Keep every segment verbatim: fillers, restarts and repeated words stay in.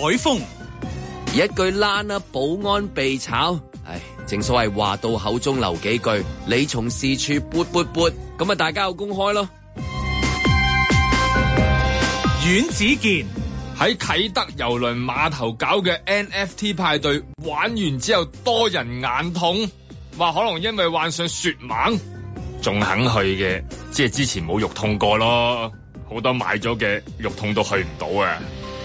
海峰。 一句爛啊，保安被炒，唉，正所謂話到口中留幾句，你從事處撥撥撥，咁啊大家有公開咯。 阮子健喺啟德郵輪碼頭搞嘅 N F T 派對玩完之後，多人眼痛，話可能因為患上雪盲，仲肯去嘅，即係之前冇肉痛過咯，好多買咗嘅肉痛都去唔到啊。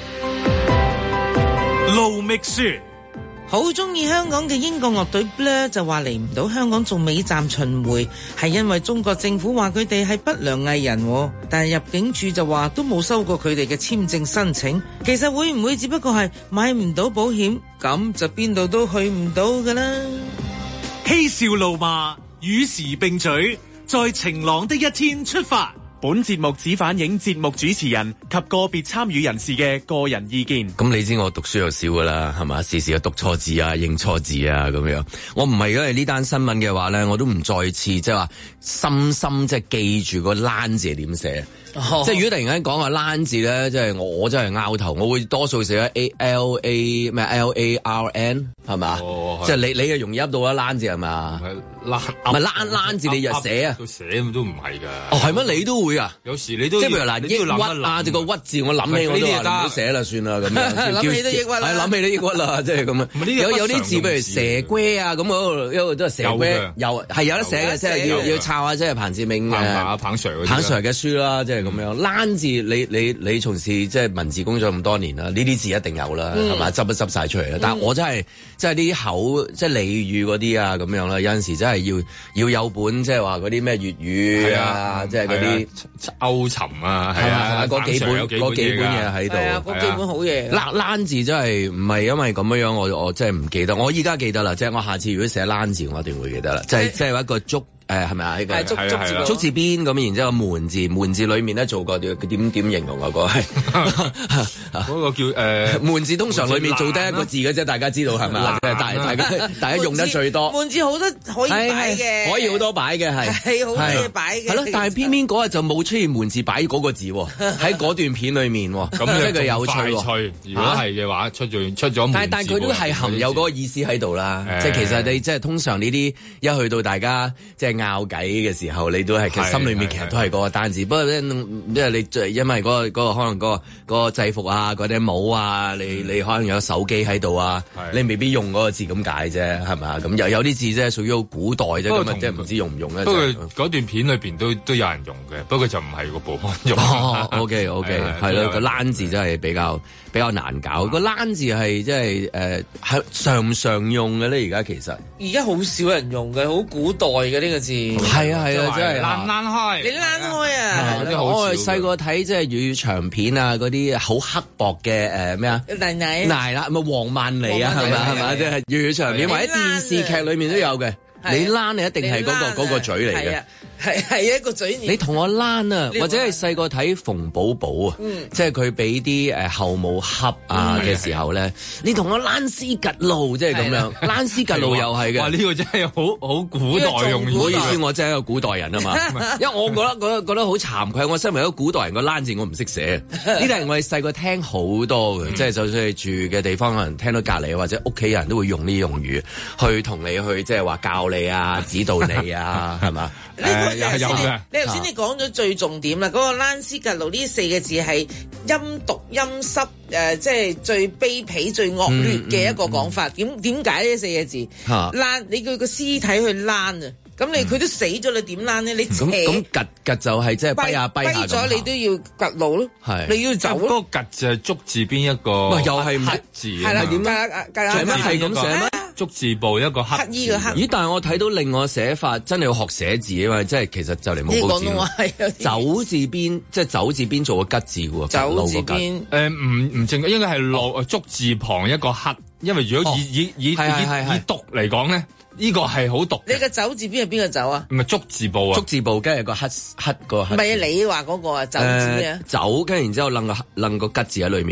盧覓雪好中意香港嘅英國樂隊 Blur 就話嚟唔到香港做尾站巡迴，係因為中國政府話佢哋係不良藝人，但係入境處就話都冇收過佢哋嘅簽證申請。其實會唔會只不過係買唔到保險，咁就邊度都去唔到㗎啦。 嬉笑怒罵與時並舉，在晴朗的一天出發。本節目只反映節目主持人及個別參與人士嘅個人意見。 咁你知我讀書又少噶啦，係嘛？時時又讀錯字啊，認錯字啊，咁樣。我唔係因為呢單新聞嘅話咧，我都唔再次即係話深深即係記住個欄字係點寫。Oh. 即係如果突然間講話欄字咧，即係我我真係拗頭，我會多數寫 A L A 咩 L A R N 係嘛？Oh, 即係你你係容易噏到啊欄字係嘛？ 欄唔係欄欄字你就寫啊？ 都寫都唔係㗎。 哦係咩？你都會啊？ 有時你都即係譬如嗱，抑鬱啊，隻個鬱字我諗起我都話唔好寫啦，算啦咁樣。 諗起都抑鬱啦。 係諗起都抑鬱啦，即係咁啊。有有啲字譬如蛇龜啊咁嗰度，因為都係蛇龜，又係有得寫嘅，即係要要抄下即係彭志銘嘅彭 Sir 彭 Sir 嘅書啦，即係咁樣。欄字你你你從事即係文字工作咁多年啦，呢啲字一定有啦，係嘛？執一執晒出嚟啦。但係我真係即係啲口即係俚語嗰啲啊咁樣啦，有陣時真係要要有本即係話嗰啲咩粵語啊，即係嗰啲歐沉啊，係啊， 嗰幾本嗰幾本嘢喺度， 係啊，嗰幾本好嘢。 欄欄字真係唔係因為咁樣樣，我我真係唔記得。我依家記得啦，即係我下次如果寫欄字，我一定會記得啦。即係即係一個竹。誒係咪啊？呢個竹竹竹字邊咁，然之後門字門字裏面咧做過啲點點形容嗰個係嗰個叫誒門字，通常裏面做得一個字嘅啫，大家知道係咪啊？大大家大家用得最多門字好多可以擺嘅， 可以好多擺嘅係係好多嘢擺嘅。 係咯，但係偏偏嗰日就冇出現門字擺嗰個字喎，喺嗰段片裏面喎，咁即係佢有趣喎。 如果係嘅話，出咗出咗門字， 但係但係佢都係含有嗰個意思喺度啦。即係其實你即係通常呢啲一去到大家即係拗計嘅時候，你都係其實心裏面其實都係嗰個單字，不過咧，即係你因為嗰個嗰個可能嗰個嗰個制服啊，嗰啲帽啊，你你可能有手機喺度啊，你未必用嗰個字咁解啫，係咪啊？咁有有啲字即係屬於好古代啫，咁啊即係唔知用唔用咧。 不過嗰段片裏邊都都有人用嘅，不過就唔係個保安用。 哦，OK OK，係咯，個欄字真係比較比較難搞。個欄字係即係誒係常唔常用嘅咧？而家其實而家好少人用嘅，好古代嘅呢個字。 係啊係啊，真係爛爛開， 你爛開啊！ 我係細個睇即係粵語長片啊，嗰啲好刻薄嘅誒咩啊？ 奶奶奶啦，咪黃曼梨啊，係咪係咪？即係粵語長片或者電視劇裏面都有嘅。你攣你一定係嗰個嗰個嘴嚟嘅。 係係一個嘴臉。 你同我攣啊，或者係細個睇馮寶寶啊，即係佢俾啲誒後母恰啊嘅時候咧，你同我攣絲吉路，即係咁樣，攣絲吉路又係嘅。 哇！呢個真係好好古代用語。 唔好意思，我真係一個古代人啊嘛，因為我覺得覺得覺得好慚愧，我身為一個古代人，個攣字我唔識寫。呢啲係我哋細個聽好多嘅，即係就算係住嘅地方，可能聽到隔離或者屋企人都會用呢啲用語去同你去即係話教你啊、指導你啊，係嘛？ 誒有有嘅。你頭先你講咗最重點啦，嗰個欄絲吉路呢四個字係陰毒陰濕誒，即係最卑鄙、最惡劣嘅一個講法。點點解呢四個字？欄你叫個屍體去欄啊！咁你佢都死咗，你點欄咧？你咁咁趌趌就係即係跛下跛下咁。跛咗你都要趌路咯，係你要走咯。 嗰個趌就係竹字邊一個， 又係黑字， 係啦點啊？ 係咩係咁寫咩？ 竹字部一個黑乞衣嘅黑。 咦？但係我睇到另外寫法，真係要學寫字啊嘛！即係其實就嚟冇報字。走字邊即係走字邊做個吉字嘅喎。 走字邊誒唔唔正，應該係落竹字旁一個黑，因為如果以以以以以讀嚟講咧。呢個係好毒。 你個走字邊係邊個走啊？ 唔係竹字部啊， 竹字部跟住個黑黑個黑。 唔係啊，你話嗰個啊走字啊？ 走跟住然之後楞個楞個吉字喺裏面咯。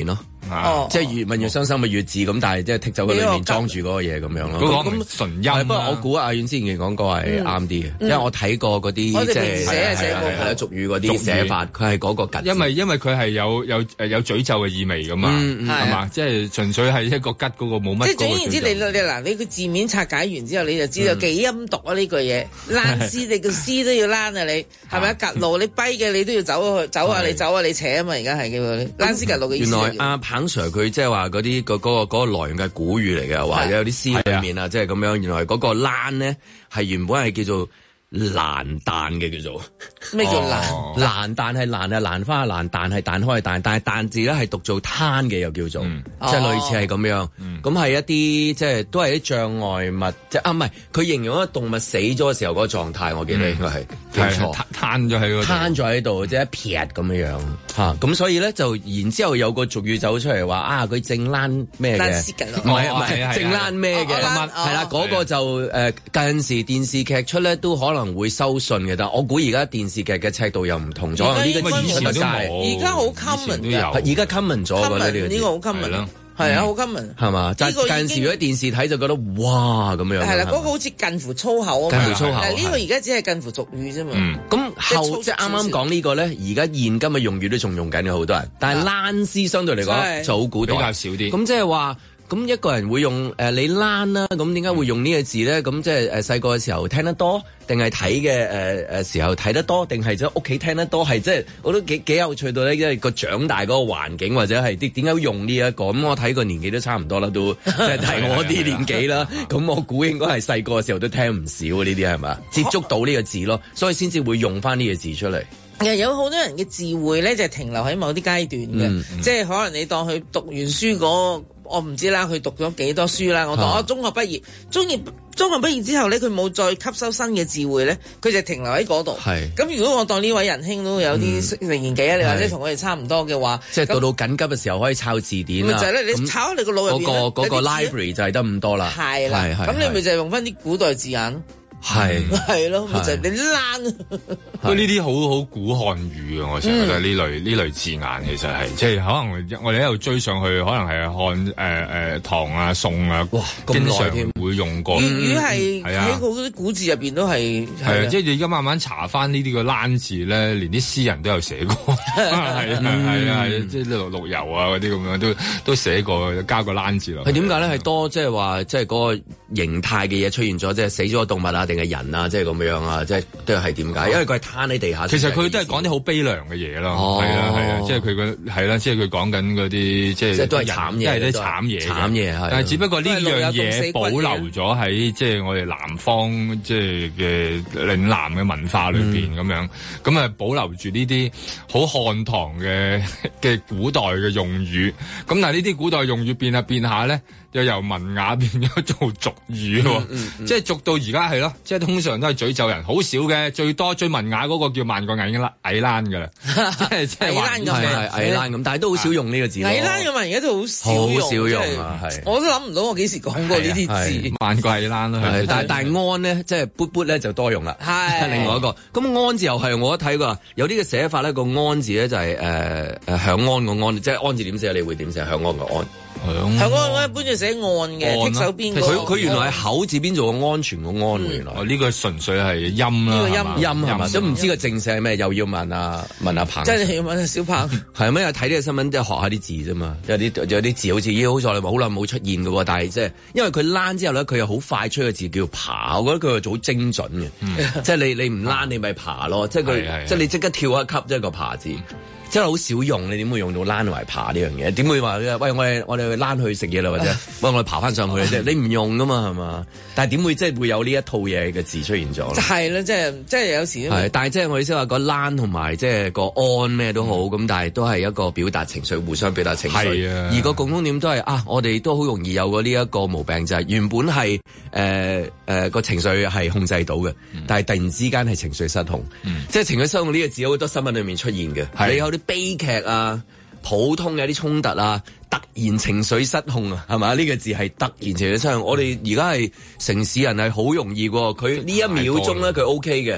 啊，即係越問越傷心咪越字咁，但係即係剔走佢裏面裝住嗰個嘢咁樣咯。 嗰個咁純音。 不過我估阿遠之前講過係啱啲嘅，因為我睇過嗰啲即係寫寫過係啦俗語嗰啲寫法，佢係嗰個吉。 因為因為佢係有有誒有詛咒嘅意味噶嘛，係嘛？即係純粹係一個吉嗰個冇乜。即係總言之，你你嗱你個字面拆解完之後，你就知道幾陰毒啊呢句嘢。躝屍你個屍都要躝啊你，係咪啊？趌路你跛嘅你都要走去走啊你走啊你扯啊嘛，而家係叫躝屍趌路嘅意思。 原來阿彭 Sir 佢即係話嗰啲嗰嗰個嗰個來源嘅古語嚟嘅，話有啲詩裏面啊，即係咁樣。原來嗰個躝咧係原本係叫做蘭誕嘅，叫做咩叫蘭？ 蘭誕係蘭啊，蘭花蘭誕係彈開嘅彈，但係誕字咧係讀做攤嘅，又叫做，嗯、即係類似係咁樣。咁係、嗯、一啲即係都係啲障礙物，即係啊唔係佢形容一個動物死咗嘅時候嗰個狀態，我記得應該係冇錯， 攤咗喺嗰度， 攤咗喺度，即係一撇咁樣樣嚇。咁、啊、所以咧就然之後有個俗語走出嚟話啊，佢正躝咩嘅？唔係唔係正躝咩嘅？係啦，嗰個就誒近時電視劇出咧都可能。可能會收信嘅，但我估而家電視劇嘅尺度又唔同咗。呢個以前都而家好 common 嘅， 而家 common 咗嘅呢啲。 呢個好 common，係啊，好 common。係嘛？但係近時如果電視睇就覺得哇咁樣。 係啦，嗰個好似近乎粗口啊嘛。 近乎粗口。 但係呢個而家只係近乎俗語啫嘛。 咁後即係啱啱講呢個咧，而家現今嘅用語都仲用緊嘅好多人，但係躝屍相對嚟講就好古代，比較少啲。咁即係話。咁一個人會用誒、呃、你躝啦，咁點解會用呢個字咧？咁即係誒細個嘅時候聽得多，定係睇嘅誒誒時候睇得多，定係即係屋企聽得多？係即係我都幾幾有趣到咧，因為個長大嗰個環境或者係啲點解用呢、這、一個？咁我睇個年紀都差唔多啦，都即係睇我啲年紀啦。咁我估應該係細個嘅時候都聽唔少呢啲係嘛？接觸到呢個字咯，所以先至會用翻呢個字出嚟。 有好多人嘅智慧咧，就係停留喺某啲階段嘅，嗯嗯、即係可能你當佢讀完書嗰。我唔知啦，佢讀咗幾多書啦？我當我中學畢業，中業中學畢業之後咧，佢冇再吸收新嘅智慧咧，佢就停留喺嗰度。係咁是，如果我當呢位仁兄都有啲年紀啊，嗯、你或者同我哋差唔多嘅話， 即係到到緊急嘅時候可以抄字典啦。 咪就係咧，你抄你個腦入邊嗰個嗰個 library 就係得咁多啦。 係啦，咁你咪就係用翻啲古代字眼。係係咯，咪就係你躝。 不過呢啲好好古漢語啊！我成日覺得呢類呢類字眼其實係即係可能我哋一路追上去，可能係漢誒誒唐啊宋啊，哇，經常會用過。 粵語係喺好多古字入邊都係係啊！即係你而家慢慢查翻呢啲個躝字咧，連啲詩人都有寫過。係啊係啊，即係陸陸游啊嗰啲咁樣都都寫過，加個躝字落。 係點解咧？係多即係話即係嗰個形態嘅嘢出現咗，即係死咗個動物啊，定係人啊，即係咁樣啊，即係都係點解？因為佢係攤喺地下。 其實佢都係講啲好悲涼嘅嘢咯，係啊係啊，即係佢個係啦，即係佢講緊嗰啲即係即係都係慘嘢， 即係啲慘嘢， 慘嘢係。 但係只不過呢樣嘢保留咗喺即係我哋南方即係嘅嶺南嘅文化裏邊咁樣，咁啊保留住呢啲好漢唐嘅嘅古代嘅用語。咁但係呢啲古代用語變下變下咧，又由文雅變咗做俗語喎，即係俗到而家係咯，即係通常都係詛咒人，好少嘅，最多最文雅嗰個叫萬個矮啦矮欄㗎啦，即係即係矮欄咁嘅矮欄咁，但係都好少用呢個字。 矮欄嘅文而家都好少用， 好少用啊，係。 我都諗唔到我幾時講過呢啲字。 萬個矮欄咯， 但係但係安咧，即係砵砵咧就多用啦。係另外一個，咁安字又係我一睇過，有啲嘅寫法咧，個安字咧就係誒誒響安個安，即係安字點寫？你會點寫？響安個安。 係我我一般就寫岸嘅，剔手邊。 佢佢原來係口字邊做個安全個安，原來。 哦，呢個純粹係音啦。 呢個音音係嘛？都唔知個正寫係咩，又要問啊問阿鵬。 真係要問阿小鵬。係咩？睇呢個新聞即係學下啲字啫嘛。有啲有啲字好似咦好在好耐冇出現嘅喎，但係即係因為佢躝之後咧，佢又好快出個字叫爬，我覺得佢係好精準嘅。即係你你唔躝你咪爬咯，即係佢即係你即刻跳一級即係個爬字。真係好少用，你點會用到躝埋爬呢樣嘢？點會話喂我哋我哋去躝去食嘢啦，或者喂我哋爬翻上去啫？你唔用噶嘛係嘛？但係點會即係會有呢一套嘢嘅字出現咗？ 係啦，即係即係有時係，但係即係我意思話個躝同埋即係個安咩都好，咁、嗯、但係都係一個表達情緒，互相表達情緒。啊、而個共通點都係啊，我哋都好容易有過呢一個毛病，就係、是、原本係誒誒個情緒係控制到嘅，嗯、但係突然之間係情緒失控。嗯、即係情緒失控呢個字有好多新聞裏面出現嘅，是你有啲悲劇啊，普通嘅一啲衝突啊，突然情緒失控啊，係嘛？呢、這個字係突然情緒失控。我哋而家係城市人係好容易喎，佢呢一秒鐘咧佢 O K 嘅，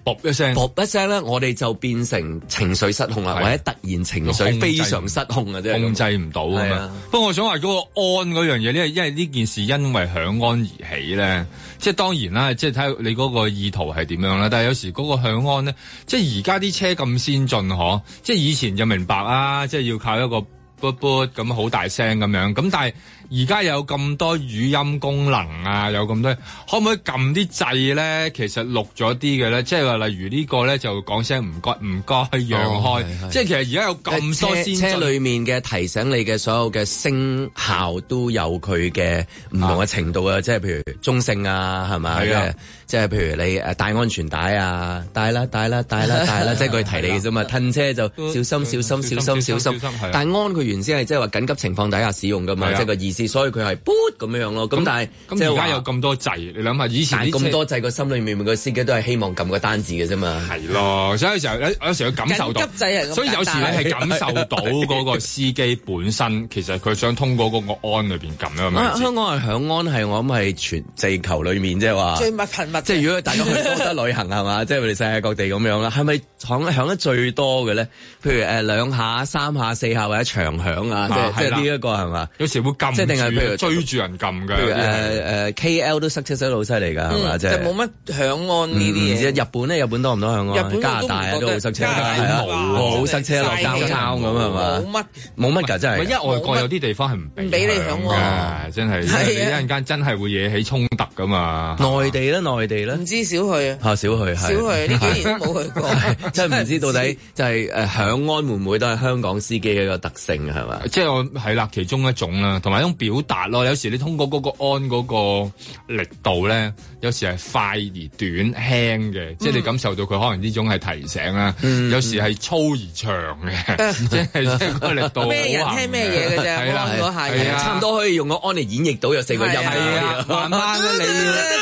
卜一聲， 卜一聲咧，我哋就變成情緒失控啦，或者突然情緒非常失控啊，即係控制唔到啊嘛。不過我想話嗰個安嗰樣嘢，因為因為呢件事因為響安而起咧，即係當然啦，即係睇下你嗰個意圖係點樣啦。但係有時嗰個響安咧，即係而家啲車咁先進嗬，即係以前就明白啊，即係要靠一個啵啵咁好大聲咁樣，咁但係而家有咁多語音功能啊，有咁多，可唔可以撳啲掣咧？其實錄咗啲嘅咧，即係話例如呢個咧就講聲唔該唔該讓開，哦、即係其實而家有咁多先進車車裏面嘅提醒你嘅所有嘅聲效都有佢嘅唔同嘅程度啊，即係譬如中性啊，係咪？係啊。即係譬如你誒帶安全帶啊，帶啦帶啦帶啦帶啦，即係佢提你嘅啫嘛。褪車就小心小心小心小心。但係安佢原先係即係話緊急情況底下使用噶嘛，即係個意思。所以佢係 boot 咁樣咯。咁但係即係而家有咁多掣，你諗下以前咁多掣，個心裏面個司機都係希望撳個單字嘅啫嘛。係咯，所以有時候有有時候感受到，所以有時你係感受到嗰個司機本身其實佢想通過嗰個安裏邊撳啊嘛。香港係響安係我諗係全地球裏面即係話最密頻密。即係如果大家去多得旅行係嘛，即係我哋世界各地咁樣啦，係咪響響得最多嘅咧？譬如誒兩下、三下、四下或者長響啊，即係即係呢一個係嘛？有時會撳，即係定係譬如追住人撳嘅。譬如誒誒 K L 都塞車塞到好犀利㗎，係嘛？即係冇乜響安呢啲嘢。日本咧，日本多唔多響安？加拿大啊都好塞車，冇好塞車落交叉咁係嘛？冇乜冇乜㗎，真係。因為外國有啲地方係唔俾你響㗎，真係。你一陣間真係會惹起衝突㗎嘛？內地咧，內地。唔知少去啊！嚇少去，少去呢幾年都冇去過，真係唔知到底就係誒響安會唔會都係香港司機嘅一個特性係嘛？即係我係啦，其中一種啦，同埋一種表達咯。有時你通過嗰個安嗰個力度咧，有時係快而短輕嘅，嗯、即係你感受到佢可能呢種係提醒啦。嗯、有時係粗而長嘅，嗯、即係即係個力度。咩人聽咩嘢嘅啫？安嗰下嘢，差唔多可以用個安嚟演繹到有四個音。係啊，慢慢啦你。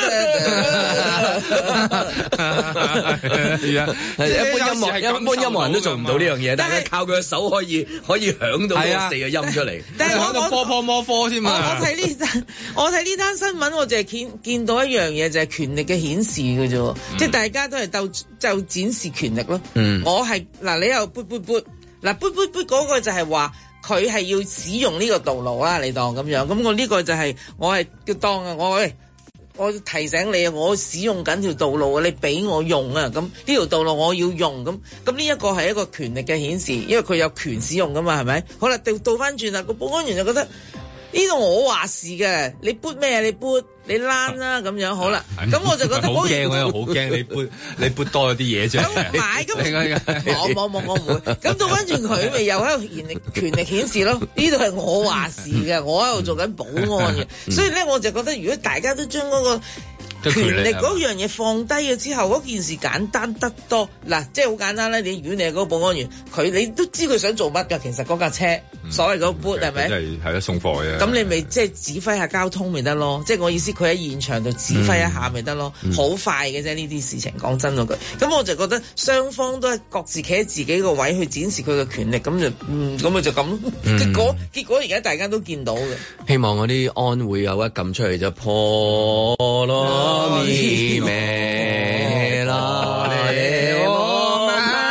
係啊，一般音樂一般音樂人都做唔到呢樣嘢，但係靠佢嘅手可以可以響到嗰四個音出嚟。但係我科科摩科添嘛。我睇呢單我睇呢單新聞，我就係見見到一樣嘢，就係權力嘅顯示嘅啫，即係大家都係鬥就展示權力咯。嗯，我係嗱，你又撥撥撥嗱撥撥撥嗰個就係話佢係要使用呢個道路啦，你當咁樣。咁我呢個就係我係叫當啊，我喂。我提醒你啊，我使用緊條道路啊，你俾我用啊，咁呢條道路我要用，咁咁呢一個係一個權力嘅顯示，因為佢有權使用噶嘛，係咪？好啦，倒倒翻轉啦，個保安員就覺得呢度我話事嘅，你撥咩啊？你撥你躝啦咁樣，好啦，咁我就覺得好驚，我又好驚你撥你撥多咗啲嘢啫。咁買咁，我冇冇我唔會。咁倒翻轉佢咪又喺度權力權力顯示咯？呢度係我話事嘅，我喺度做緊保安嘅，所以咧我就覺得如果大家都將嗰個權力嗰樣嘢放低咗之後，嗰件事簡單得多。嗱，即係好簡單啦。你如果你係嗰個保安員，佢你都知佢想做乜㗎。其實嗰架車，嗯、所謂嗰 boot 係咪？即係係咯，送貨嘅。咁你咪即係指揮下交通咪得咯？即係我意思，佢喺現場度指揮一下咪得咯？好、嗯、快嘅啫，呢啲事情講真嗰句。咁我就覺得雙方都係各自企喺自己個位去展示佢嘅權力，咁就嗯咁咪就咁。嗯、結果結果而家大家都見到嘅。希望嗰啲安會有一撳出嚟就破咯。咪咩啦你我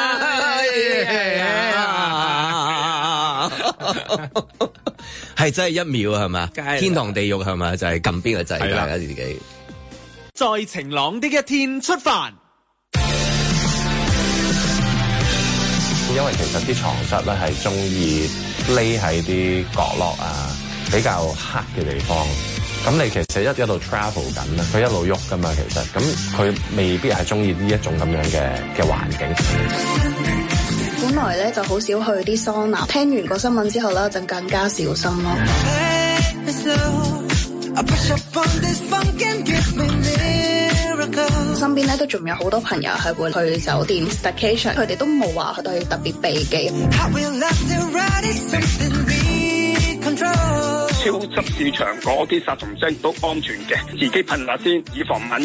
係真係一秒係嘛？天堂地獄係嘛？就係撳邊個掣，大家自己。 在晴朗的一天出發。 因為其實啲床蝨咧係中意匿喺啲角落啊，比較黑嘅地方。咁你其實一一路 travel 緊啦，佢一路喐噶嘛，其實咁佢未必係中意呢一種咁樣嘅嘅環境。 本來咧就好少去啲桑拿，聽完個新聞之後咧就更加小心咯。身邊咧都仲有好多朋友係會去酒店 staycation， 佢哋都冇話佢哋特別避忌。 超級市場嗰啲殺蟲劑都安全嘅，自己噴下先，以防萬一。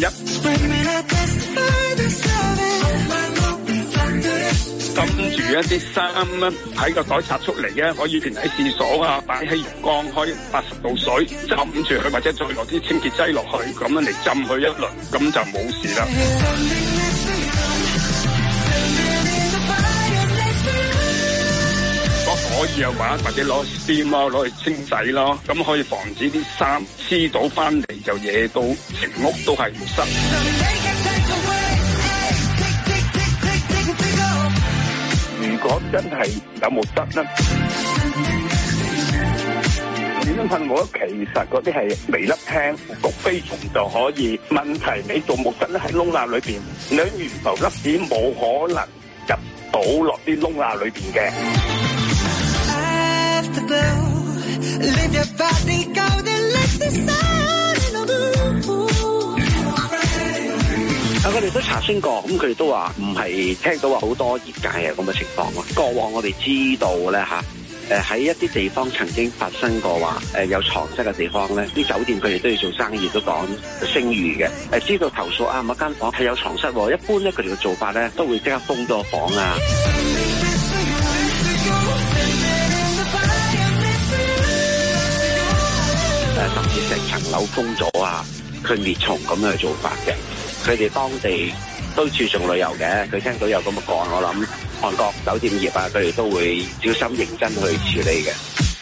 跟住一啲衫咧喺個袋拆出嚟嘅，可以填喺廁所啊，擺喺浴缸開八十度水浸住佢，或者再落啲清潔劑落去，咁樣嚟浸佢一輪，咁就冇事啦。 可以嘅話，或者攞 steam 咯，攞去清洗咯，咁可以防止啲衫黐到翻嚟，就惹到成屋都係濕。如果真係有冇得咧，點樣噴霧？其實嗰啲係微粒輕焗飛蟲就可以。問題你做木質咧喺窿罅裏邊，你懸浮粒子冇可能入到落啲窿罅裏邊嘅。 啊！我哋都查詢過，咁佢哋都話唔係聽到話好多業界係咁嘅情況咯。過往我哋知道咧嚇，誒喺一啲地方曾經發生過話，誒有床蝨嘅地方咧，啲酒店佢哋都要做生意，都講聲譽嘅。誒知道投訴啊，某間房係有床蝨喎，一般咧佢哋嘅做法咧都會即刻封咗個房啊。誒甚至成層樓封咗啊，去滅蟲咁樣去做法嘅。佢哋當地都注重旅遊嘅，佢聽到有咁嘅個案，我諗韓國酒店業啊，佢哋都會小心認真去處理嘅。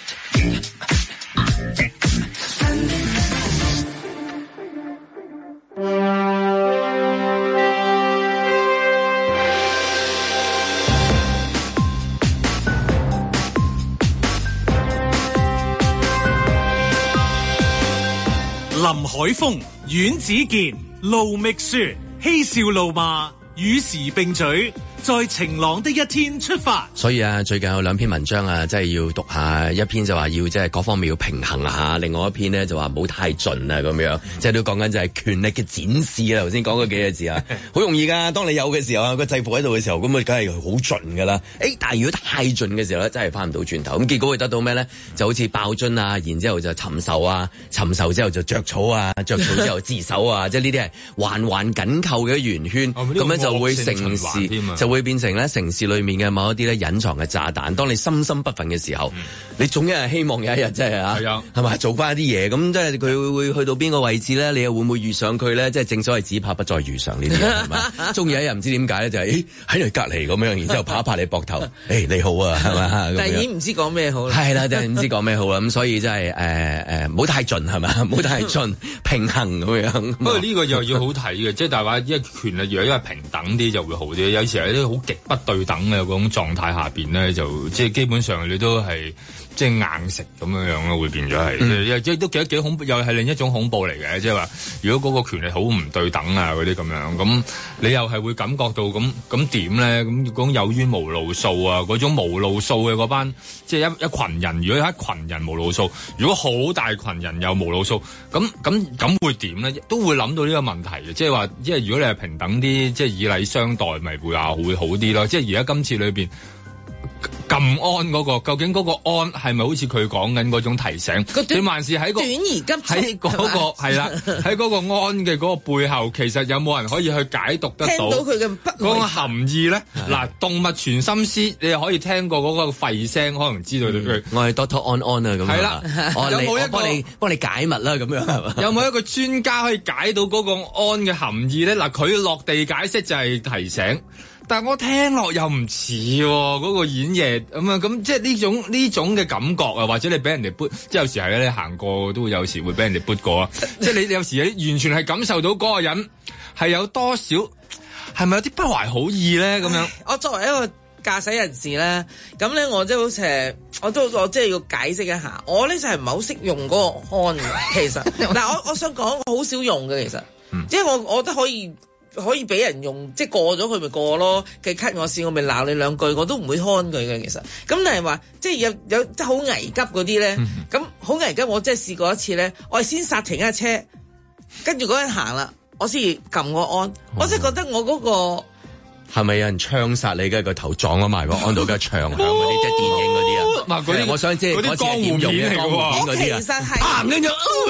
林海峰、阮子健、盧覓雪，嬉笑怒罵，與時並舉，在晴朗的一天出發。 所以啊，最近有兩篇文章啊，即係要讀下。一篇就話要即係各方面要平衡下，另外一篇呢就話唔好太盡啊咁樣。即係都講緊就係權力嘅展示啊。頭先講嗰幾個字啊，好容易噶。當你有嘅時候啊，個制服喺度嘅時候，咁啊，梗係好盡噶啦。誒，但係如果太盡嘅時候咧，真係翻唔到轉頭。咁結果會得到咩咧？就好似爆樽啊，然之後就尋仇啊，尋仇之後就着草啊，着草之後自首啊，即係呢啲係環環緊扣嘅圓圈。咁、哦、樣就會成事，就會變成咧城市裏面嘅某一啲咧隱藏嘅炸彈。當你心心不忿嘅時候，嗯、你總係希望有一日即係啊，係咪做翻一啲嘢？咁即係佢會去到邊個位置咧？你又會唔會遇上佢咧？即係正所謂只怕不再遇上呢啲嘢係嘛？終有一日唔知點解咧，就係誒喺你隔離咁樣，然之後拍一拍你膊頭，誒、欸、你好啊，係嘛？ 但係已經唔知講咩好啦。 係啦，真係唔知講咩好啦。咁所以真係誒誒，唔好太盡係嘛，唔好太盡，平衡咁樣。不過呢個又要好睇嘅，即係大話因為權力如果因為平等啲就會好啲。有時喺啲好極不對等嘅嗰種狀態下邊咧，就即係基本上你都係即係硬食咁樣樣咯，會變咗係，嗯、即係都幾得幾恐怖，又係另一種恐怖嚟嘅。即係話如果嗰個權力好唔對等啊嗰啲咁樣，咁你又係會感覺到咁咁點咧？咁講有冤無路訴啊，嗰種無路訴嘅嗰班，即係一一群人。如果有一群人無路訴，如果好大群人又無路訴，咁咁咁會點咧？都會諗到呢個問題嘅，即係話，即係如果你係平等啲，即係以禮相待，咪會話會好啲咯。即係而家今次裏邊。撳安嗰、那個，究竟嗰個安係咪好似佢講緊嗰種提醒？你還是喺個短而急喺嗰個係啦，喺嗰個安嘅嗰個背後，其實有冇人可以去解讀得到？ 聽到佢嘅不嗰個含義咧？嗱，動物傳心思，你又可以聽過嗰個吠聲，可能知道佢、嗯。我係 Doctor 安安啊，咁係啦。有冇一個幫你幫你解密啦？咁樣係嘛？有冇一個專家可以解到嗰個安嘅含義咧？嗱，佢落地解釋就係提醒。但係我聽落又唔似喎，嗰個演繹咁啊，咁即係呢種呢種嘅感覺啊，或者你俾人哋撥，即係有時係咧，你行過都會有時會俾人哋撥過啊，即係你有時你完全係感受到嗰個人係有多少，係咪有啲不懷好意咧？咁樣， 我作為一個駕駛人士咧，咁咧我即係好似我都我即係要解釋一下，我咧就係唔係好識用嗰個安嘅，其實嗱，我我想講我好少用嘅，其實，嗯、即係我我覺得可以。可以俾人用，即係過咗佢咪過咯。佢 cut 我線，我咪鬧你兩句，我都唔會看佢嘅。其實，咁但係話即係有有即係好危急嗰啲咧，咁好、嗯、危急，我真係試過一次咧，我係先剎停一架車，跟住嗰人行啦，我先撳個安，哦、我真係覺得我嗰、嗰個係咪有人槍殺你嘅個頭撞咗埋個安度嘅牆響嗰啲，即係電影嗰啲啊？嗱，嗰啲我想知嗰啲江湖片嚟嘅喎， 其實係行緊咗。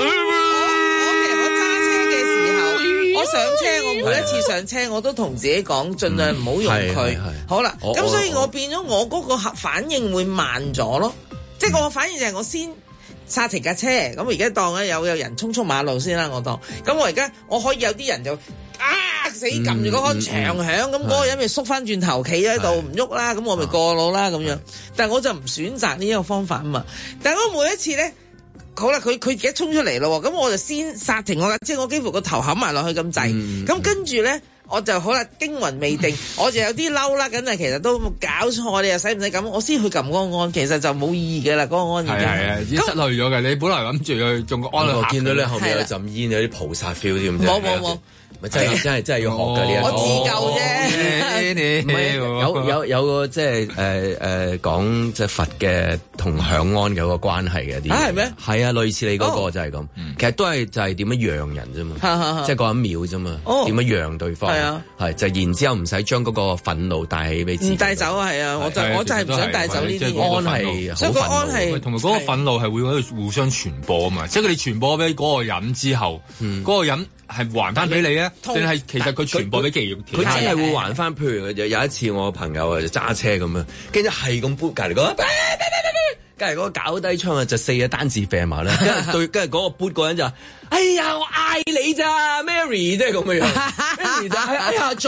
我上車，我每一次上車我都同自己講，盡量唔好用佢。好啦，咁所以我變咗我嗰個反應會慢咗咯。即係我反應就係我先剎停架車，咁而家當咧有有人衝出馬路先啦，我當。咁我而家我可以有啲人就啊死撳住嗰個長響，咁嗰個人咪縮翻轉頭企喺度唔喐啦，咁我咪過腦啦咁樣。但係我就唔選擇呢一個方法啊嘛。但係我每一次咧，好啦，佢佢而家衝出嚟咯，咁我就先剎停我，即係我幾乎個頭冚埋落去咁滯，咁、嗯、跟住咧。我就好啦，驚魂未定，我就有啲嬲啦，咁啊其實都搞錯，你又使唔使咁？我先去撳嗰個按，其實就冇意義嘅啦，嗰、嗰個按已經係啊，已經失去咗嘅。你本來諗住去中個安樂，我見到你後面有陣煙，有啲菩薩 feel 添。冇冇冇。咪真係真係真係要學㗎呢一個，我自救啫。唔係有有有個即係誒誒講即係佛嘅同響安有個關係嘅啲。啊係咩？係啊，類似你嗰個就係咁。其實都係就係點樣讓人啫嘛，即係嗰一秒啫嘛。點樣讓對方？係啊，係就然之後唔使將嗰個憤怒帶起俾自己。唔帶走啊，係啊，我就我就係唔想帶走呢啲安係。所以個安係同埋嗰個憤怒係會喺度互相傳播啊嘛，即係佢哋傳播俾嗰個人之後，嗰個人。係還翻俾你啊？定係其實佢傳播俾企業？佢真係會還翻。譬如有有一次我朋友啊揸車咁樣，跟住係咁撥隔離嗰，隔離嗰個搞低槍啊，就四個單字掟埋啦。跟住對，跟住嗰個撥嗰人就話：哎呀，我嗌你咋 ，Mary，即係咁嘅樣。Mary 就係哎呀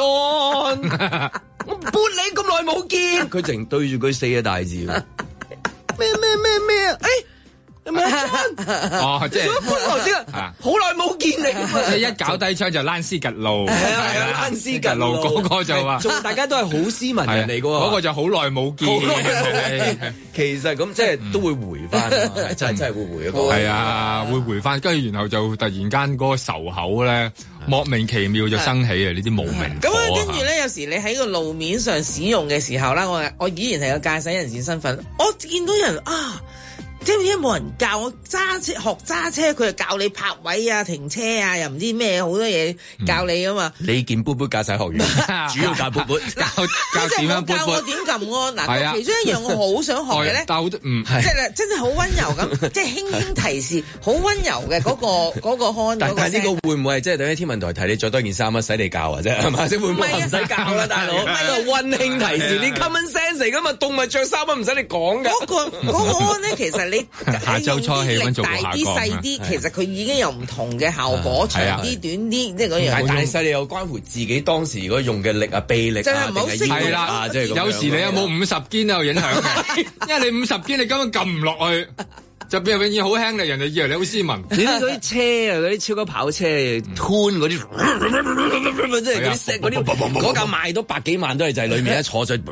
，John，我撥你咁耐冇見。佢淨對住佢四個大字。咩咩咩咩？哎！係咪哦，即係頭先啊，好耐冇見你。一搞低槍就蘭斯吉路，係啊係啊，蘭斯吉路嗰個就話，大家都係好斯文人嚟㗎喎。嗰個就好耐冇見。其實咁即係都會回翻，真係真係會回一個。係啊，會回翻，跟住然後就突然間嗰個仇口咧，莫名其妙就生起啊！呢啲無名火。咁啊，跟住咧，有時你喺個路面上使用嘅時候啦，我我依然係個駕駛人士身份，我見到人啊。即係因為冇人教我揸車學揸車，佢就教你泊位啊、停車啊，又唔知咩好多嘢教你啊嘛。你見杯杯駕駛學院，主要教杯杯教教點樣杯杯。教我點撳安嗱，其中一樣我好想學嘅咧，即係真係好溫柔咁，即係輕輕提示，好溫柔嘅嗰個嗰個安。但係呢個會唔會係即係等於天文台提你着多件衫啊，使你教啊啫？係咪？即係會唔會唔使教啦，大佬？呢個溫馨提示，你 common sense 嚟噶嘛？動物着衫啊，唔使你講㗎。嗰個嗰個安咧，其實你。下週初氣溫做大啲細啲，其實佢已經有唔同嘅效果，長啲短啲，即係嗰樣。但係大細你又關乎自己當時如果用嘅力啊、臂力啊，定係係啦，即係有時你有冇五十肩都有影響嘅，因為你五十肩你根本撳唔落去，就變永遠好輕力，人哋以為你好斯文。你睇嗰啲車啊，嗰啲超級跑車 ，tune 嗰啲，即係嗰啲 set 嗰啲，嗰架賣到百幾萬都係就係裡面一坐咗。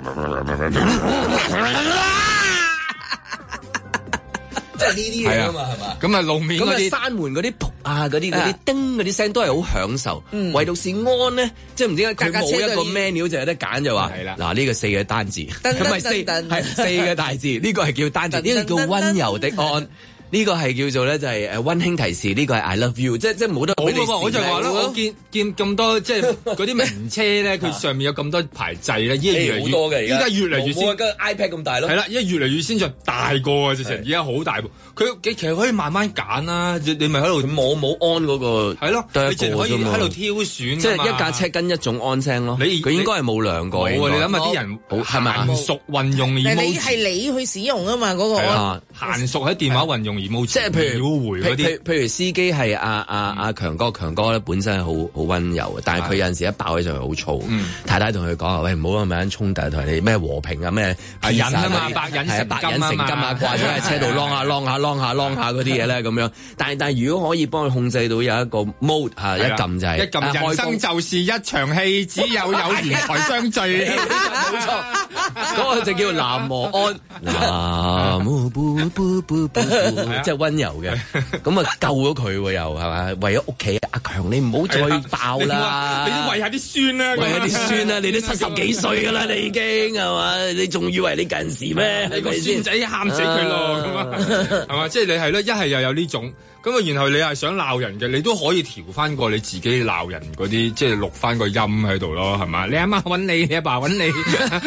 即係呢啲嘢啊嘛，係嘛？咁啊路面嗰啲閂門嗰啲撲啊，嗰啲嗰啲叮嗰啲聲都係好享受。嗯、唯獨是安咧，即係唔知點解佢冇一個 menu 就有得揀就話。係啦，嗱呢、這個四個單字，咁係四係四個大字，呢、這個係叫單字，呢、這個叫溫柔的安。呢個係叫做咧就係誒溫馨提示，呢個係 I love you，即係即係冇得俾你試。我就話啦，我見見咁多即係嗰啲名車咧，佢上面有咁多排掣咧，依家越嚟越多嘅，依家越嚟越先。個 iPad 咁大咯。係啦，依家越嚟越先進，大個啊！直情而家好大部。佢其實可以慢慢揀啦，你咪喺度冇冇安嗰個。係咯，你淨可以喺度挑選。即係一架車跟一種安聲咯。佢應該係冇兩個。冇啊！你諗下啲人係咪嫻熟運用？你係你去使用啊嘛？嗰個安嫻熟喺電話運用。即係譬如譬如譬如司機係阿阿阿強哥，強哥咧本身係好好溫柔嘅，但係佢有陣時一爆起上嚟好嘈。太太同佢講話，喂，唔好咁樣衝突，同你咩和平啊咩忍啊嘛，白忍係白忍成金啊，掛咗喺車度啷下啷下啷下啷下嗰啲嘢咧咁樣。但係但係如果可以幫佢控制到有一個 mode 嚇，一撳就係一撳。人生就是一場戲，只有友誼才相聚。冇錯，嗰個就叫南無安。南無布布布布。即係溫柔嘅，咁啊救咗佢喎，又係嘛？為咗屋企，阿強你唔好再爆啦！你都餵下啲孫啦，餵下啲孫啦！你都七十幾歲㗎啦，你已經係嘛？你仲以為你近視咩？你個孫仔喊死佢咯，咁啊係嘛？即係你係咯，一係又有呢種。咁啊，然後你係想鬧人嘅，你都可以調翻過你自己鬧人嗰啲，即係錄翻個音喺度咯，係嘛？你阿媽揾你，你阿爸揾你，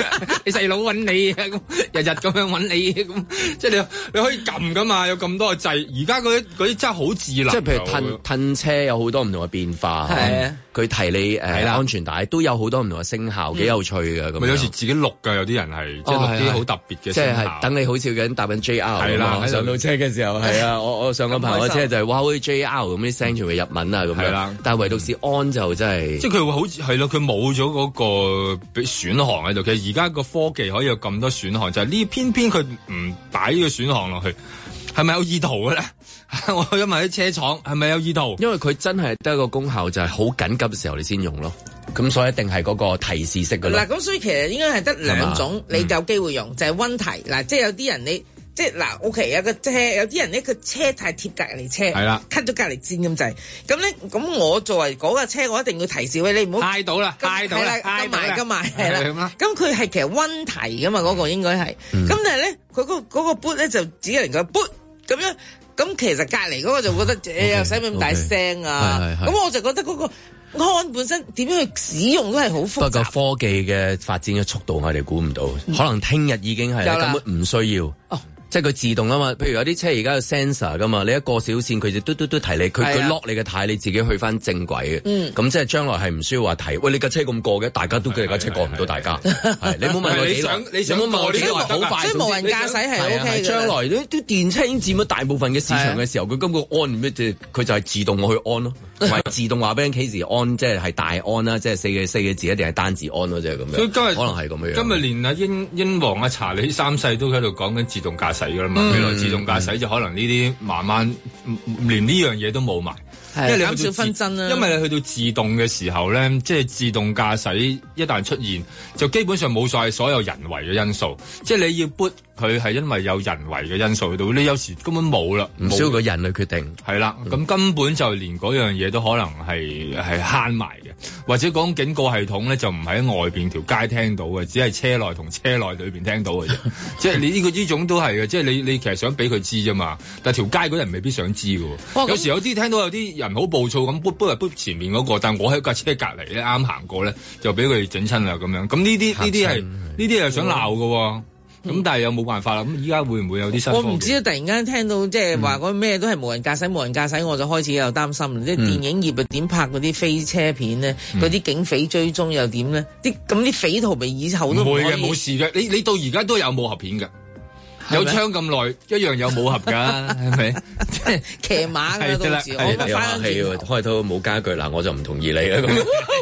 你細佬揾你啊，咁日日咁樣揾你，咁即係你你可以撳噶嘛，有咁多個掣。而家嗰啲嗰啲真係好智能， 即係譬如褪褪車有好多唔同嘅變化，係啊，佢提你誒安全帶都有好多唔同嘅聲效，幾有趣嘅咁。 咪有時自己錄㗎，有啲人係即係錄啲好特別嘅聲效， 即係等你好似緊搭緊 J R 係啦，上到車嘅時候係啊，我我上個朋友車就係哇好似 J R 咁啲聲全部日文啊咁樣，但係唯獨是安就真係，即係佢會好係咯，佢冇咗嗰個選項喺度。其實而家個科技可以有咁多選項，就係呢偏偏佢唔擺呢個選項落去，係咪有意圖嘅咧？我去問啲車廠係咪有意圖？ 因為佢真係得一個功效，就係好緊急嘅時候你先用咯。咁所以一定係嗰個提示式嘅咯。 嗱，咁所以其實應該係得兩種，你有機會用、嗯、就係溫提嗱，即係有啲人你。即係嗱 ，OK， 有個車，有啲人呢個車太貼隔離車，係啦，cut 咗隔離線咁滯。咁咧，咁我作為嗰架車，我一定要提示喂，你唔好揩到啦，揩到啦，揩埋，揩埋，係啦。咁佢係其實溫提噶嘛，嗰、嗰個應該係。咁、嗯、但係咧，佢嗰嗰個 boot 咧就只能夠 boot 咁樣。咁其實隔離嗰個就覺得誒又使乜咁大聲啊？咁我就覺得嗰個安本身點樣去使用都係好複雜。不過科技嘅發展嘅速度我哋估唔到，可能聽日已經係根本唔需要。哦即係佢自動啊嘛，譬如有啲車而家有 sensor 噶嘛，你一過小線佢就嘟嘟嘟提你，佢佢 lock 你嘅軚，你自己去翻正軌嘅。嗯，咁即係將來係唔需要話提，喂你架車咁過嘅，大家都嘅架車過唔到大家。係你唔好問我幾耐，你想問我幾耐好快， 即係無人駕駛係 O K 嘅。 將來啲啲電車已經佔咗大部分嘅市場嘅時候，佢根本安咩即係佢就係自動我去安咯，同埋自動話俾人 case 安，即係係大安啦，即係四個四個字一定係單字安咯，即係咁樣。所以今日可能係咁樣。 今日連阿英英皇阿查理三世都喺度講緊自動駕駛噶啦嘛，未來自動駕駛就可能呢啲慢慢連呢樣嘢都冇埋，因為你減少紛爭啦。 因為你去到自動嘅時候咧，即係自動駕駛一旦出現，就基本上冇晒所有人為嘅因素，即係你要 boot 佢係因為有人為嘅因素喺度，你有時根本冇啦， 唔需要個人去決定。 係啦，咁、嗯、根本就連嗰樣嘢都可能係係慳埋嘅，或者講警告系統咧就唔喺外邊條街聽到嘅，只係車內同車內裏邊聽到嘅啫。即係你呢個呢種都係嘅，即係你你其實想俾佢知啫嘛，但係條街嗰人未必想知嘅。有時有啲聽到有啲人好暴躁咁 boot boot boot 前面嗰、嗰個，但係我喺架車隔離咧啱行過咧，就俾佢整親啦咁樣。咁呢啲呢啲係呢啲係想鬧嘅。咁、嗯、但係又冇辦法啦。咁依家會唔會有啲新？ 我唔知啊！突然間聽到即係話嗰咩都係無人駕駛，無人駕駛我就開始有擔心。即係、嗯、電影業啊，點拍嗰啲飛車片咧？嗰啲、嗯、警匪追蹤又點咧？啲咁啲匪徒咪以後都唔會嘅，冇事嘅。你你到而家都有武俠片㗎，有槍咁耐一樣有武俠㗎，係咪？ 即係騎馬㗎到時，我咪翻戲喎。開頭冇家具嗱，我就唔同意你啦咁。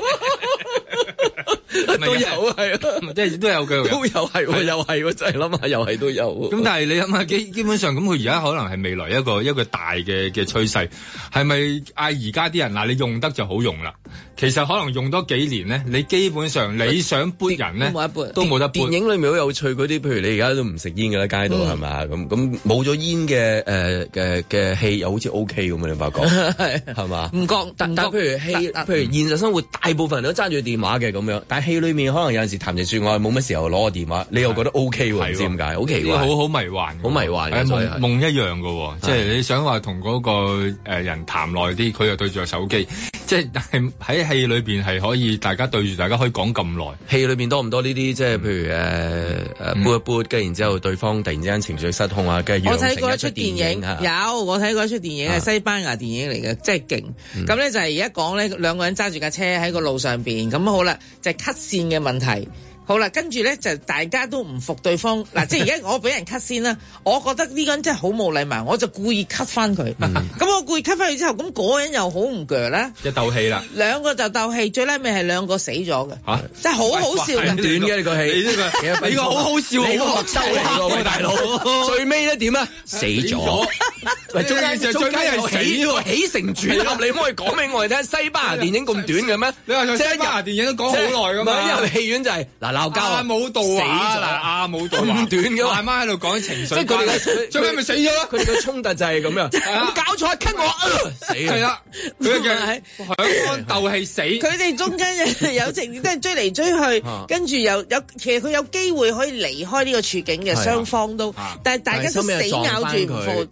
都有係啊， 即係都有嘅， 都有係喎，又係喎，真係諗下又係都有。 咁但係你諗下基基本上咁，佢而家可能係未來一個一個大嘅嘅趨勢，係咪嗌而家啲人嗱你用得就好用啦？其實可能用多幾年咧，你基本上你想搬人咧都冇得搬。 電影裏面好有趣嗰啲，譬如你而家都唔食煙嘅啦，街度係咪？咁咁冇咗煙嘅誒嘅嘅戲又好似 O K 咁啊！你發覺係嘛？ 唔覺， 但但譬如戲，譬如現實生活大部分人都揸住電話嘅咁樣，但係戲裏面可能有陣時談情說愛，冇乜時候攞個電話，你又覺得 O K 喎？唔知點解，好奇怪， 好好迷幻， 好迷幻嘅夢夢一樣嘅喎，即係你想話同嗰個誒人談耐啲，佢又對住個手機，即係係喺戲裏邊係可以大家對住大家可以講咁耐。 戲裏邊多唔多呢啲即係譬如誒誒撥一撥，跟住然之後對方突然之間情緒失控啊，跟住我睇過一出電影，有我睇過一出電影係西班牙電影嚟嘅，即係勁。咁咧就係而家講咧兩個人揸住架車喺個路上邊，咁好啦，就係 cut 線嘅問題。好啦，跟住咧就大家都唔服對方嗱，即係而家我俾人 cut 先啦，我覺得呢個人真係好冇禮貌，我就故意 cut 翻佢。咁、嗯、我故意 cut 翻佢之後，咁嗰個人又好唔鋸啦， 一鬥氣啦， 兩個就鬥氣，最尾咪係兩個死咗嘅， 嚇， 真係好好笑嘅， 短嘅呢個戲，呢個呢個好好笑， 你個學周嚟㗎，大佬，最尾咧點啊？死咗，中間就最尾係死喎，起承轉合，你唔可以講俾我哋聽，西班牙電影咁短嘅咩？ 你話西班牙電影都講好耐㗎嘛？ 因為戲院就係嗱鬧交啊， 冇道啊，嗱啊冇道啊， 咁短嘅， 慢慢喺度講情緒， 即係佢哋最尾咪死咗咯。 佢哋嘅衝突就係咁樣，咁搞錯 cut 我，死係啦，佢嘅響安鬥氣死。 佢哋中間有情，即係追嚟追去，跟住又有其實佢有機會可以離開呢個處境嘅，雙方都，但係大家都死咬住唔放，死咬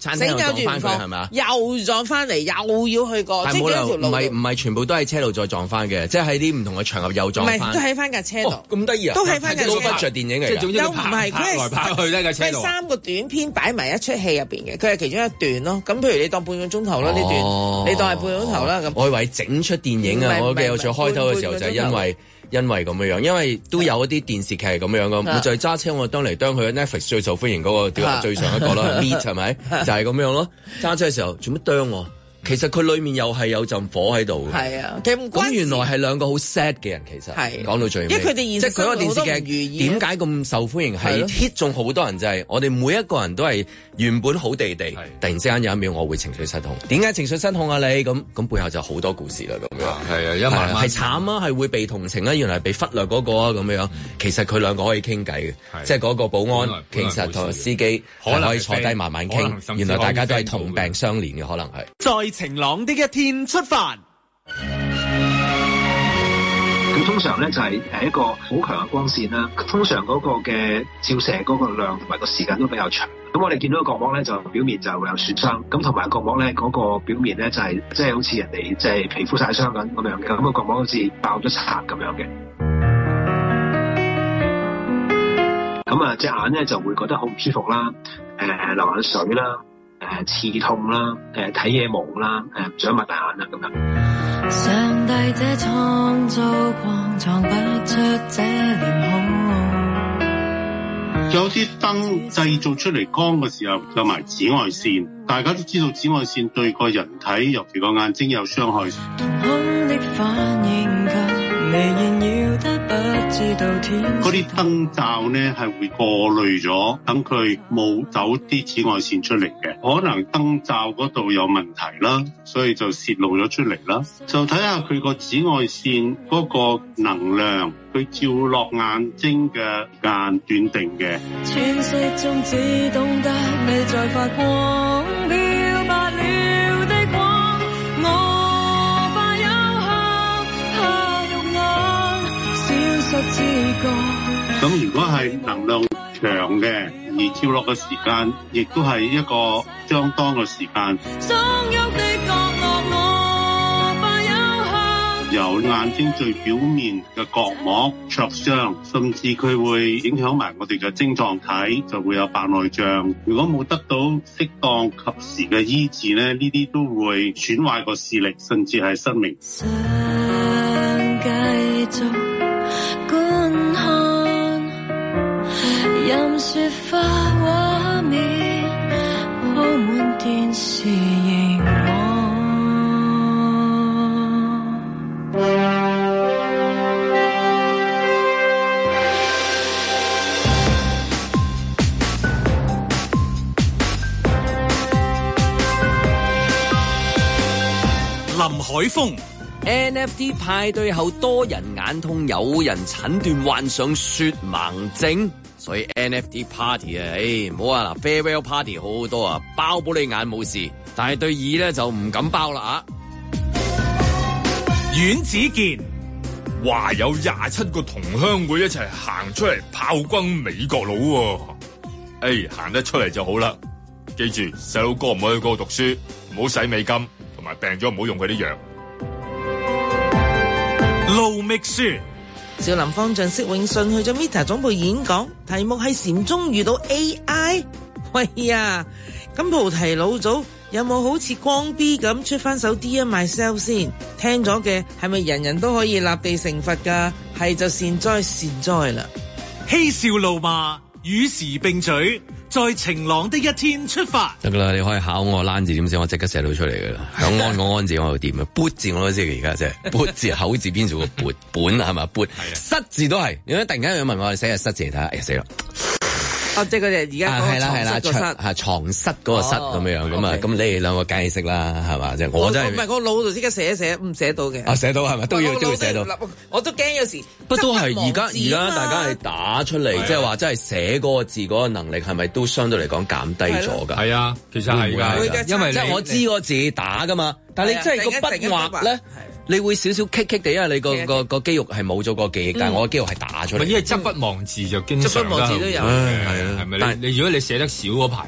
撞翻佢係咪？ 又撞翻嚟，又要去過，即係幾條路。 唔係唔係全部都喺車度再撞翻嘅，即係喺啲唔同嘅場合又撞翻。 唔係，都喺翻架車度。 咁得意啊！ 都喺翻架車。 都不着電影嚟。 即係總之又唔係佢來跑去呢架車度。 佢係三個短片擺埋一出戲入邊嘅，佢係其中一段咯。咁譬如你當半個鐘頭啦呢段，你當係半個鐘頭啦咁。 我以為整出電影啊！我記得我最開頭嘅時候就係因為。因為咁樣樣，因為都有一啲電視劇係咁樣噶，我就係揸車我當嚟當去 Netflix 最受歡迎嗰個最上一個啦 ，Meet 係咪？就係咁樣咯。揸車嘅時候做乜啄我？其實佢裏面又係有陣火喺度。 係啊，其實唔關事。 咁原來係兩個好 sad 嘅人，其實係講到最尾。 因為佢哋現實即係佢個電視劇點解咁受歡迎，係 hit 中好多人，就係我哋每一個人都係原本好地地，突然之間有一秒我會情緒失控。點解情緒失控啊？你咁咁背後就好多故事啦，咁樣係啊，一慢慢係慘啊，係會被同情啊，原來係被忽略嗰個啊，咁樣。其實佢兩個可以傾偈嘅，即係嗰個保安其實同司機可以坐低慢慢傾。原來大家都係同病相憐嘅，可能係。 在晴朗的一天出發。 咁通常咧就係誒一個好強嘅光線啦，通常嗰個嘅照射嗰個量同埋個時間都比較長。咁我哋見到個角膜咧就表面就會有損傷，咁同埋角膜咧嗰個表面咧就係即係好似人哋即係皮膚曬傷緊咁樣嘅，咁個角膜好似爆咗痧咁樣嘅。咁啊隻眼咧就會覺得好唔舒服啦，誒、呃、流眼水啦。誒刺痛啦，誒睇嘢朦啦，誒唔想擘大眼啦咁樣。上帝這創造狂藏不出這臉孔。 有啲燈製造出嚟光嘅時候有埋紫外線，大家都知道紫外線對個人體尤其個眼睛有傷害。嗰啲燈罩呢係會過濾咗，等佢冇走啲紫外線出嚟嘅，可能燈罩嗰度有問題啦，所以就泄露咗出嚟啦。就睇下佢個紫外線嗰個能量，佢照落眼睛嘅時間斷定嘅。全息中只懂得你在發光，漂白了的光，我怕有效，怕肉眼消失知覺。咁如果係能量長嘅，而照落嘅時間亦都係一個相當嘅時間。由眼睛最表面嘅角膜灼傷，甚至佢會影響埋我哋嘅晶狀體，就會有白內障。如果冇得到適當及時嘅醫治咧，呢啲都會損壞個視力，甚至係失明。想繼續觀看，任雪花畫面鋪滿電視熒幕。 林海峰 N F T 派對後多人眼痛，有人診斷患上雪盲症，所以 N F T party 啊，誒唔好啊嗱 farewell party 好好多啊，包保你眼冇事，但係對耳咧就唔敢包啦啊！ 阮子健話有廿七個同鄉會一齊行出嚟炮轟美國佬喎，誒行得出嚟就好啦，記住細佬哥唔好去嗰度讀書，唔好使美金。同埋病咗唔好用佢啲藥。 盧覓雪， 少林方丈釋永信去咗 Meta 總部演講，題目係禪宗遇到 A I。喂呀，咁菩提老祖有冇好似光 B 咁出翻首 Dear Myself 先？聽咗嘅係咪人人都可以立地成佛噶？係就善哉善哉啦！ 嬉笑怒罵與時並舉，在晴朗的一天出發。 得噶啦，你可以考我欄字點寫，我即刻寫到出嚟噶啦。響安個安字我又掂啊，撥字我都知嘅，而家即係撥字口字邊做個撥本係嘛，撥失字都係。如果突然間有人問我，寫個失字嚟睇下，哎呀死啦！ 哦，即係佢哋而家係啦係啦，床係床室嗰個室咁樣樣咁啊，咁你哋兩個梗係識啦，係嘛？即係我真係唔係我腦度即刻寫一寫，唔寫到嘅。 啊，寫到係咪都要都要寫到？ 我都驚有時。 不都係而家而家大家係打出嚟，即係話真係寫嗰個字嗰個能力係咪都相對嚟講減低咗㗎？ 係啊，其實係㗎，因為即係我知個字打㗎嘛，但係你真係個筆畫咧。你會少少棘棘地，因為你個個個肌肉係冇咗個記憶，但係我個肌肉係打出嚟。 因為執筆忘字就經常執筆忘字都有，係啊，係咪？但係你如果你寫得少嗰排係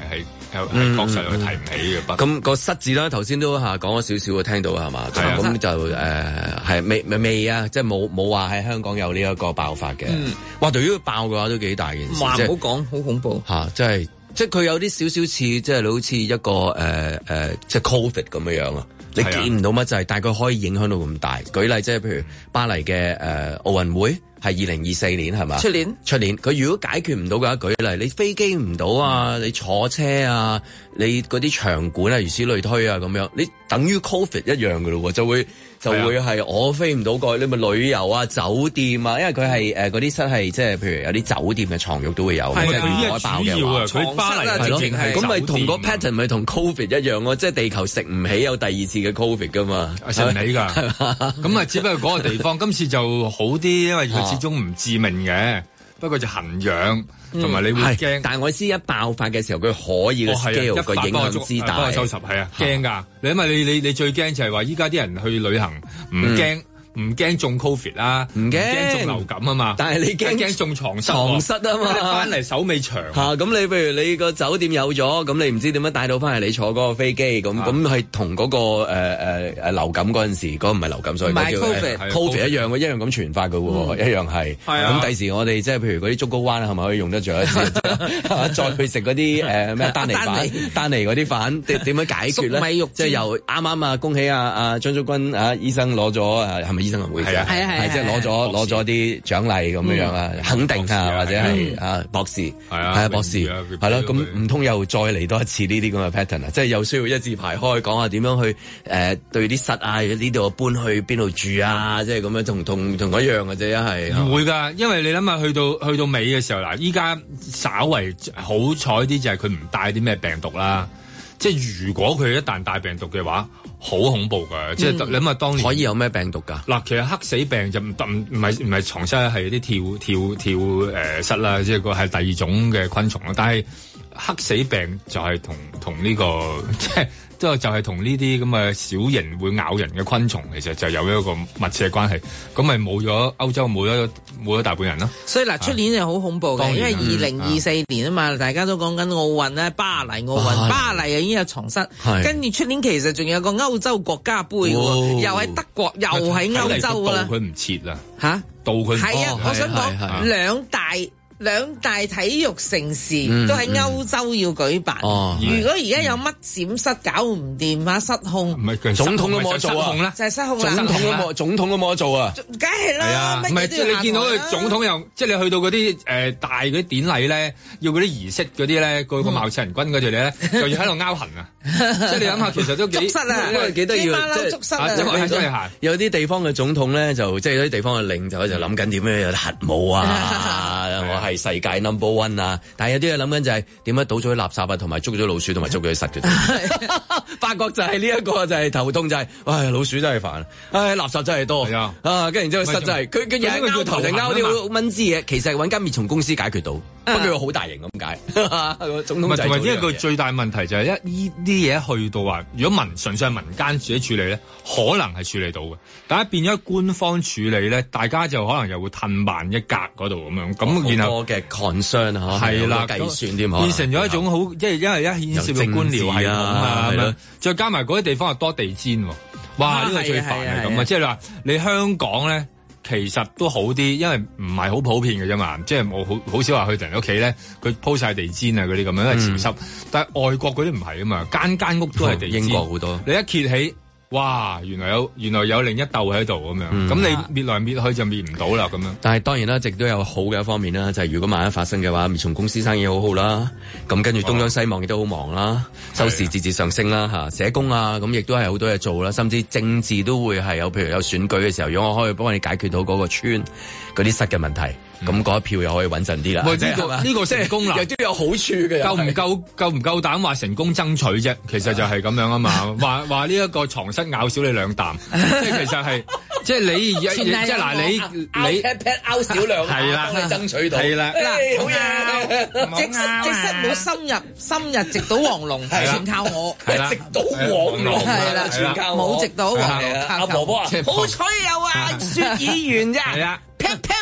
係係確實係提唔起嘅。 咁個失字啦，頭先都嚇講咗少少，聽到係嘛？咁就誒係未未未啊，即係冇冇話喺香港有呢一個爆發嘅。哇！對於爆嘅話都幾大件事， 話唔好講，好恐怖嚇，即係即係佢有啲少少似即係好似一個誒誒即係 Covid 咁樣樣啊！你見唔到乜就係，但係佢可以影響到咁大。舉例即係譬如巴黎嘅誒奧運會係二零二四年係嘛？ 出年出年佢如果解決唔到嘅話，舉例你飛機唔到啊，你坐車啊，你嗰啲場館啊，如此類推啊咁樣，你等於 Covid 一樣嘅咯喎，就會。就會係我飛唔到過去，你咪旅遊啊、酒店啊，因為佢係誒嗰啲室係即係譬如有啲酒店嘅床褥都會有，即係唔可以爆嘅話， 佢巴黎係咯，咁咪同個 pattern 咪同 Covid 一樣咯，即係地球食唔起有第二次嘅 Covid 噶嘛， 食唔起㗎，咁啊只不過嗰個地方今次就好啲，因為佢始終唔致命嘅。不過就痕癢，同埋你會驚。但係我知一爆發嘅時候，佢可以個 scale 個影響之大。幫我收拾係啊，驚㗎！你因為你你你最驚就係話，依家啲人去旅行唔驚。唔驚中 Covid 啦，唔驚中流感啊嘛， 但係你驚驚中床蝨， 床蝨啊嘛， 翻嚟手尾長嚇。咁你譬如你個酒店有咗，咁你唔知點樣帶到翻嚟你坐嗰個飛機，咁咁係同嗰個誒誒誒流感嗰陣時，嗰個唔係流感，所以叫 Covid 一樣嘅，一樣咁傳發嘅喎，一樣係。咁第時我哋即係譬如嗰啲竹篙灣係咪可以用得着一次？再去食嗰啲誒咩丹尼飯、丹尼嗰啲飯，點點樣解決咧？即係由啱啱啊，恭喜啊啊張竹君啊醫生攞咗誒係咪？醫生會啫，係啊係，即係攞咗攞咗啲獎勵咁樣樣啊，肯定啊，或者係啊博士，係啊係啊博士，係咯，咁唔通又再嚟多一次呢啲咁嘅 pattern 啊？即係又需要一字排開講下點樣去誒對啲室啊呢度搬去邊度住啊？即係咁樣同同同一樣嘅啫，係唔會㗎，因為你諗下去到去到尾嘅時候嗱，依家稍為好彩啲就係佢唔帶啲咩病毒啦。即係如果佢一旦帶病毒嘅話，好恐怖㗎！嗯、即係你諗下當年可以有咩病毒㗎？ 嗱，其實黑死病就唔唔唔係唔係床蝨，係啲跳跳跳誒蝨啦，即係個係第二種嘅昆蟲啦。但係黑死病就係同同呢個即係。即係就係同呢啲咁嘅小型會咬人嘅昆蟲，其實就有一個密切嘅關係。咁咪冇咗歐洲冇咗冇咗大半人咯。 所以嗱，出年就好恐怖嘅，因為二零二四年啊嘛，嗯、大家都講緊奧運咧，巴黎奧運，啊、巴黎啊已經有床蝨，跟住出年其實仲有個歐洲國家杯喎，哦、又喺德國，又喺歐洲啦。 佢唔切啊！ 嚇， 到佢係啊！我想講兩大。兩大體育盛事都喺歐洲要舉辦。嗯嗯、如果而家有乜閃失搞唔掂啊，失控， 唔係總統都冇得做啊， 就係失控啦。 總統都冇，總統都冇得做啊。 梗係啦， 唔係即係你見到佢總統又，即係你去到嗰啲誒大嗰啲典禮咧，要嗰啲儀式嗰啲咧，個個貌似人君嗰條咧，就要喺度拗痕啊。即係你諗下，其實都幾捉失啊， 幾得意啊， 捉失啊。 有啲地方嘅總統咧，就即係有啲地方嘅領袖就諗緊點樣有核武啊，我係世界 number one 啊！但係有啲嘢諗緊就係點樣倒咗啲垃圾啊，同埋捉咗老鼠，同埋捉咗啲虱嘅。法國就係呢一個就係頭痛，就係唉老鼠真係煩，唉垃圾真係多啊！跟住然之後虱真係佢佢又拗頭就拗啲蚊滋嘢，其實揾間滅蟲公司解決到，不過佢好大型咁解。總統就係同埋呢一個最大問題就係一呢啲嘢去到話，如果民純粹係民間自己處理咧，可能係處理到嘅。但係變咗官方處理咧，大家就可能又會褪慢一格嗰度咁樣。咁然後嘅 concern 嚇係啦， 計算添， 變成咗一種好，即係因為一牽涉到官僚系統啊咁樣，再加埋嗰啲地方又多地氈喎。哇！呢個最煩係咁啊，即係話你香港咧。其實都好啲，因為唔係好普遍嘅啫嘛，即係我好好少話去人屋企咧，佢鋪晒地氈啊嗰啲咁樣，因為潮濕。嗯、但係外國嗰啲唔係啊嘛，間間屋都係地氈。 英國好多， 你一揭起，哇！原來有原來有另一竇喺度咁樣，咁、嗯、你滅來滅去就滅唔到啦咁樣。 但係當然啦，亦都有好嘅一方面啦，就係、是、如果萬一發生嘅話，滅蟲公司生意好好啦，咁跟住東張西望亦都好忙啦，收視節節上升啦嚇，社工啊咁亦都係好多嘢做啦，甚至政治都會係有，譬如有選舉嘅時候，如果我可以幫你解決到嗰個村嗰啲蝨嘅問題。咁嗰、嗯、一票又可以穩陣啲啦。 呢、這個呢個成功啦， 亦都有好處嘅。 夠唔夠夠唔夠膽話成功爭取啫？其實就係咁樣啊嘛。話話呢一個床蝨咬少你兩啖，即係其實係即係你即係嗱你你 pat pat 拗少兩係啦， 你爭取到係啦。 嗱，好嘢，隻隻蝨冇深入深入直到黃龍，全靠我。 係啦，直到黃龍係啦，全靠我。 冇直到黃龍， 阿婆婆啊， 好彩有啊，薛議員咋？係啊，pat pat。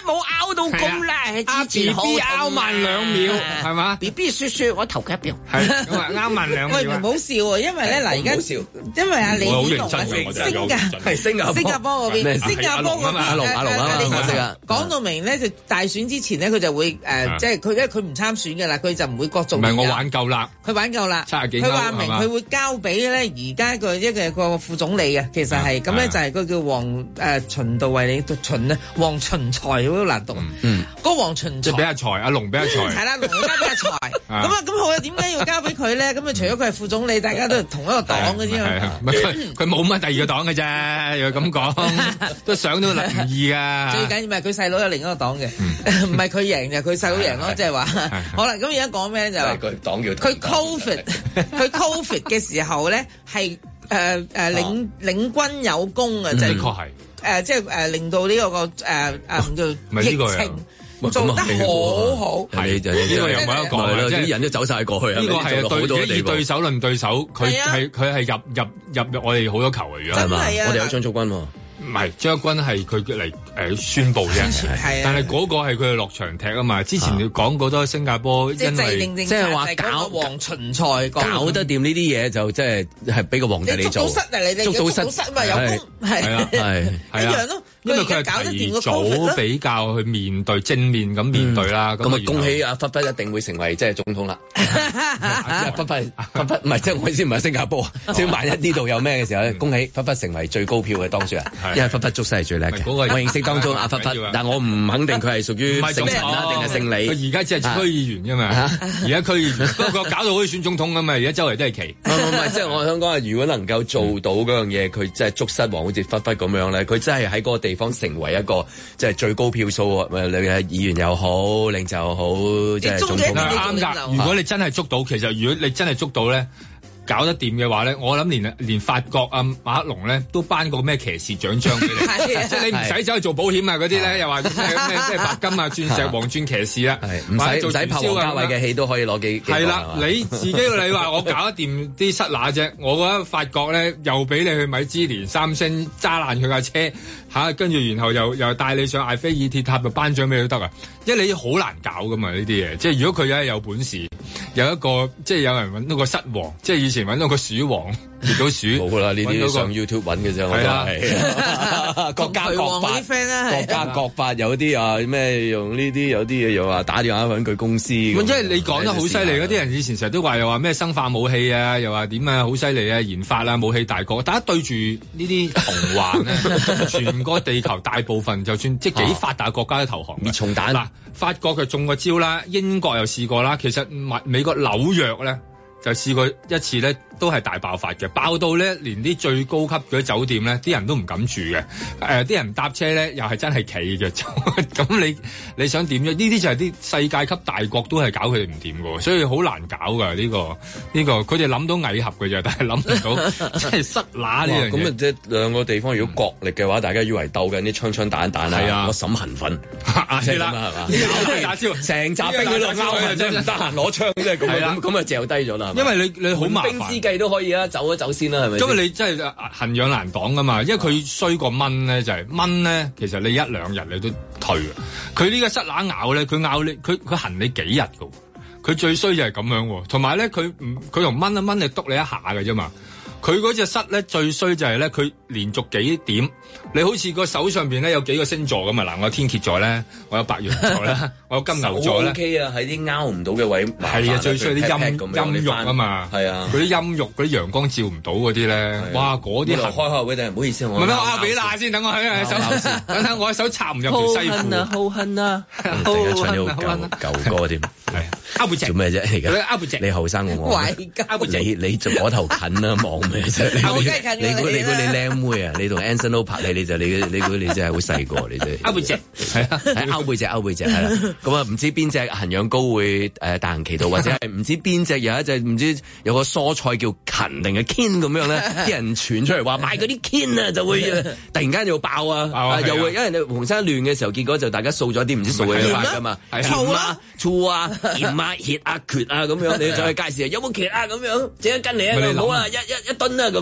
冇拗到咁啦， 阿 B B 拗慢兩秒係嘛 ？B B 説説我投佢一票， 係咁啊拗慢兩秒。 喂，唔好笑喎，因為咧嗱而家因為阿李顯龍新加係新加坡新加坡嗰邊，新加坡嗰邊阿龍阿龍啊，我識啊。 講到明咧，就大選之前咧，佢就會誒，即係佢咧，佢唔參選嘅啦，佢就唔會角逐。 唔係我玩夠啦， 佢玩夠啦，佢話明佢會交俾咧而家個一個個副總理嘅，其實係咁咧，就係個叫黃誒循道衛理讀循咧，黃循財好難讀。嗯，嗰黃循財即係俾阿財，阿龍俾阿財。 係啦，龍交俾阿財。咁啊，咁好啊，點解要交俾佢咧？咁啊，除咗佢係副總理，大家都係同一個黨嘅啫。 佢佢冇乜第二個黨嘅啫，又咁講，都上到唔易噶。 最緊要咪佢細佬有另一個黨嘅，唔係佢贏就佢細佬贏咯，即係話。好啦，咁而家講咩就係佢黨叫佢 Covid，佢 Covid 嘅時候咧係誒誒領領軍有功啊，就係確係誒即係誒令到呢個個誒誒叫疫情。做得好好， 係呢個又冇得講啦， 即係啲人都走晒過去。 呢個係對以對手論對手，佢係佢係入入入我哋好多球嚟嘅， 係嘛？我哋有張竹君喎。 唔係將軍係佢嚟誒宣佈啫，但係嗰個係佢落場踢啊嘛。之前你講過多新加坡，因為即係話搞黃循財， 搞得掂呢啲嘢就即係係俾個皇帝你做。 捉到室啊！你哋捉到室咪有功係啊係一樣咯。 因為佢係提早比較去面對正面咁面對啦。 咁啊恭喜阿忽忽一定會成為即係總統啦。忽忽忽忽唔係即係我意思唔係新加坡，即係萬一呢度有咩嘅時候咧，恭喜忽忽成為最高票嘅當選人。因為忽忽捉西係最叻嘅，我認識當中阿忽忽，但我唔肯定佢係屬於姓陳啦定係姓李。 佢而家只係區議員啫嘛，而家區議員不過搞到好似選總統咁嘛，而家周圍都係旗。 唔唔係，即係我想講係，如果能夠做到嗰樣嘢，佢即係捉失王好似忽忽咁樣咧，佢真係喺嗰個地方成為一個即係最高票數啊！你係議員又好，領袖又好，即係總統啱㗎。如果你真係捉到，其實如果你真係捉到咧。搞得掂嘅話咧，我諗連連法國啊馬克龍咧都頒個咩騎士獎章俾你，即係你唔使走去做保險啊嗰啲咧，又話咩咩咩白金啊、鑽石、黃鑽騎士啦， 唔使唔使拍王家衛嘅戲都可以攞幾係啦，你自己你話我搞得掂啲失乸啫，我覺得法國咧又俾你去米芝蓮三星揸爛佢架車嚇，跟住然後又又帶你上埃菲爾鐵塔就頒獎俾佢得啊，因為你好難搞噶嘛呢啲嘢，即係如果佢有有本事，有一個即係有人揾到個失王，即係以前揾到個鼠王滅到鼠， 冇啦，呢啲上 YouTube 揾嘅啫，我都係各家各法，各家各法有啲啊咩用呢啲，有啲嘢又話打電話揾佢公司。 即係你講得好犀利，嗰啲人以前成日都話又話咩生化武器啊，又話點啊好犀利啊研發啊武器大國，大家對住呢啲童話咧，全個地球大部分就算即係幾發達國家都投降。 滅蟲彈嗱，法國佢中過招啦，英國又試過啦，其實美美國紐約咧就試過一次咧。都係大爆發嘅，爆到咧連啲最高級嗰啲酒店咧，啲人都唔敢住嘅。誒、呃，啲人搭車咧又係真係企嘅。咁你你想點啫？呢啲就係啲世界級大國都係搞佢哋唔掂嘅，所以好難搞㗎呢、呢個呢、呢個。佢哋諗到蟻俠嘅啫，但係諗唔到即係塞乸呢樣嘢。 咁啊，即係兩個地方如果角力嘅話，大家以為鬥緊啲槍槍彈彈啊，啊我審痕粉係啦，係嘛？打招成集兵喺度拗啊，真係唔得閒攞槍，即係咁咁咁啊，掉低咗啦。 因為你你好麻煩。 計都可以啊，走一走先啦，係咪？ 因為你真係痕癢難擋噶嘛，因為佢衰過蚊咧，就係蚊咧，其實你一兩日你都退嘅。佢呢個虱乸咬咧，佢咬你，佢佢痕你幾日噶。佢最衰就係咁樣，同埋咧，佢唔佢同蚊一蚊你篤你一下嘅啫嘛。佢嗰隻虱咧最衰就係咧，佢連續幾點，你好似個手上邊咧有幾個星座咁啊！嗱，我有天蠍座咧，我有白羊座咧，我有金牛座咧。 O K 啊，喺啲拗唔到嘅位。 係啊，最衰啲陰陰肉啊嘛。係啊，嗰啲陰肉，嗰啲陽光照唔到嗰啲咧，哇！嗰啲開開會定唔好意思，我唔係咩，我阿比娜先，等我喺手，等等我喺手插唔入條西褲啊！ 好恨啊！突然間唱啲好舊舊歌添。係阿背脊做咩啫？而家阿背脊， 你後生我我，你你就嗰頭近啊，望咩啫？你估你估你靚妹啊？你同 Anson Lo 拍你，你就你你估你真係好細個，你真係。 勾背脊係啊， 係勾背脊，勾背脊係啦。咁啊，唔知邊隻痕癢膏會誒大行其道，或者係唔知邊隻有一隻唔知有個蔬菜叫芹定係 Kin 咁樣咧？啲人傳出嚟話買嗰啲 Kin 啊，就會突然間就爆啊，又會因為你逢生亂嘅時候，結果就大家掃咗啲唔知掃嘅嘢㗎嘛，醋啊、醋啊、鹽啊、血啊、缺啊咁樣，你就去介紹有冇缺啊咁樣，整一斤嚟啊，好啊，一一一噸啊咁樣。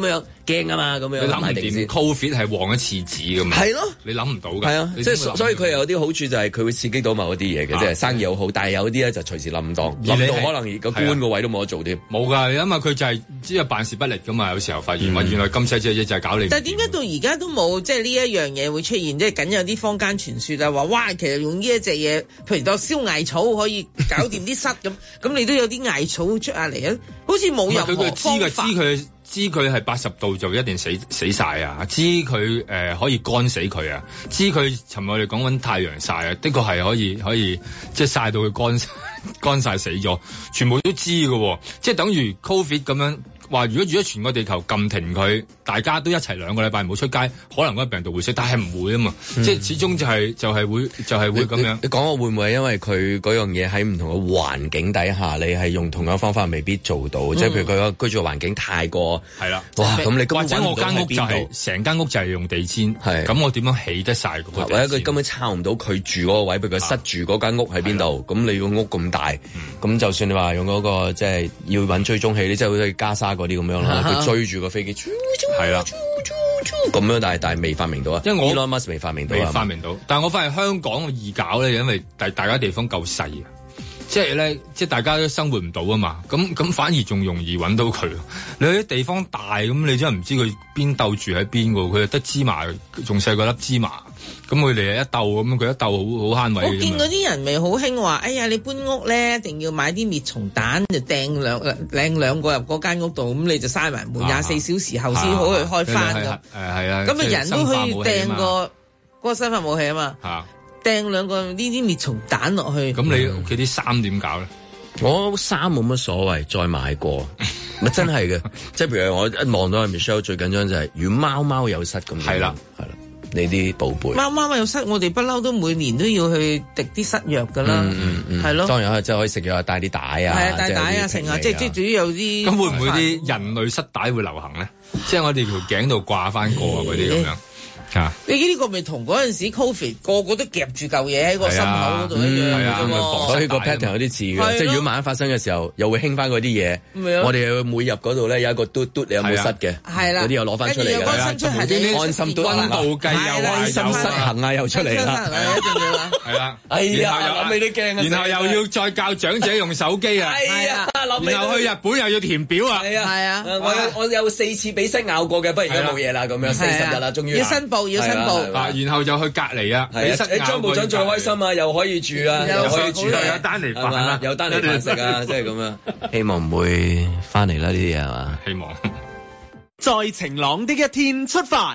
驚啊嘛，咁樣你諗唔掂 Covid 係旺一次紙㗎嘛？ 係咯， 你諗唔到㗎。 係啊，即係所以佢有啲好處就係佢會刺激到某啲嘢嘅，即係生意好好，但係有啲咧就隨時冧檔，冧到可能個官個位都冇得做添。 冇㗎，因為佢就係只係辦事不力㗎嘛，有時候發現話原來咁細隻嘢就係搞你。 但係點解到而家都冇即係呢一樣嘢會出現？即係僅有啲坊間傳說啊，話哇，其實用呢一隻嘢，譬如當燒艾草可以搞掂啲虱咁，咁你都有啲艾草出下嚟啊，好似冇任何方法。 知佢知佢係八十度就一定死死曬啊！知佢誒、呃、可以乾死佢啊！知佢尋日我哋講緊太陽曬啊，的確係可以可以即係曬到佢乾乾曬死咗，全部都知嘅喎，即係等於 Covid 咁樣。話如果如果全個地球撳停佢，大家都一齊兩個禮拜唔好出街，可能嗰個病毒會死，但係唔會啊嘛，嗯、即係始終就係、是、就係、是、會就係、是、會咁樣。 你講我會唔會係因為佢嗰樣嘢喺唔同嘅環境底下，你係用同樣方法未必做到，嗯、即係譬如佢個居住環境太過係啦，哇！咁你根本或者我間屋就係成間屋就係用地氈，係咁我點樣起得晒嗰個？或者佢根本抄唔到佢住嗰個位，俾佢塞住嗰間屋喺邊度？咁你個屋咁大，咁、嗯、就算你話用嗰、那個即係要揾追蹤器，你即係好似加沙嗰啲咁樣啦。佢追住個飛機， 係啦， 咁樣，但係但係未發明到啊，因為我 Elon Musk 未發明到， 未發明到。但係我發現香港易搞咧，因為大大家地方夠細啊，即係咧，即係大家都生活唔到啊嘛。咁咁反而仲容易揾到佢。你啲地方大，咁你真係唔知佢邊竇住喺邊㗎。佢又得芝麻，仲細過粒芝麻。咁佢哋一竇咁，佢一竇好好慳位。 我見嗰啲人咪好興話，哎呀，你搬屋咧，一定要買啲滅蟲蛋，就掟兩掟兩個入嗰間屋度，咁你就閂埋門，廿四小時後先好去開翻㗎。誒係啊， 咁啊人都可以掟個嗰個生化武器啊嘛，掟兩個呢啲滅蟲蛋落去。 咁你屋企啲衫點搞咧？ 我衫冇乜所謂，再買過。咪真係嘅，即係譬如我一望到阿 Michelle 最緊張就係，如果貓貓有虱咁。係啦，係啦。你啲寶貝， 貓貓有虱，我哋不嬲都每年都要去滴啲虱藥噶啦， 嗯嗯， 係咯。 當然係即係可以食藥，帶啲帶啊， 係啊，帶帶啊，成啊，即係即係主要有啲。 咁會唔會啲人類虱帶會流行咧？即係我哋條頸度掛翻個啊，嗰啲咁樣。啊！ 你呢個咪同嗰陣時 Covid 個個都夾住嚿嘢喺個心口嗰度一樣嘅喎， 所以個 pattern 有啲似嘅。即係如果萬一發生嘅時候，又會興翻嗰啲嘢。我哋又每入嗰度咧有一個嘟嘟，你有冇塞嘅？ 係啦， 嗰啲又攞翻出嚟㗎。 安心嘟溫度計又安心失衡啊，又出嚟啦。 係啦， 哎呀，諗起都驚啊！ 然後又要再教長者用手機啊， 係啊， 然後去日本又要填表啊， 係啊，係啊， 我我有四次俾虱咬過嘅，不過而家冇嘢啦，咁樣四十日啦，終於要申報，要申報。 然後就去隔離啊！ 係啊，張部長最開心啊，又可以住啊，又可以住啊， 有單嚟飯啊， 有單嚟飯食啊，即係咁樣。希望唔會翻嚟啦，呢啲嘢係嘛？ 希望。 在晴朗的一天出發。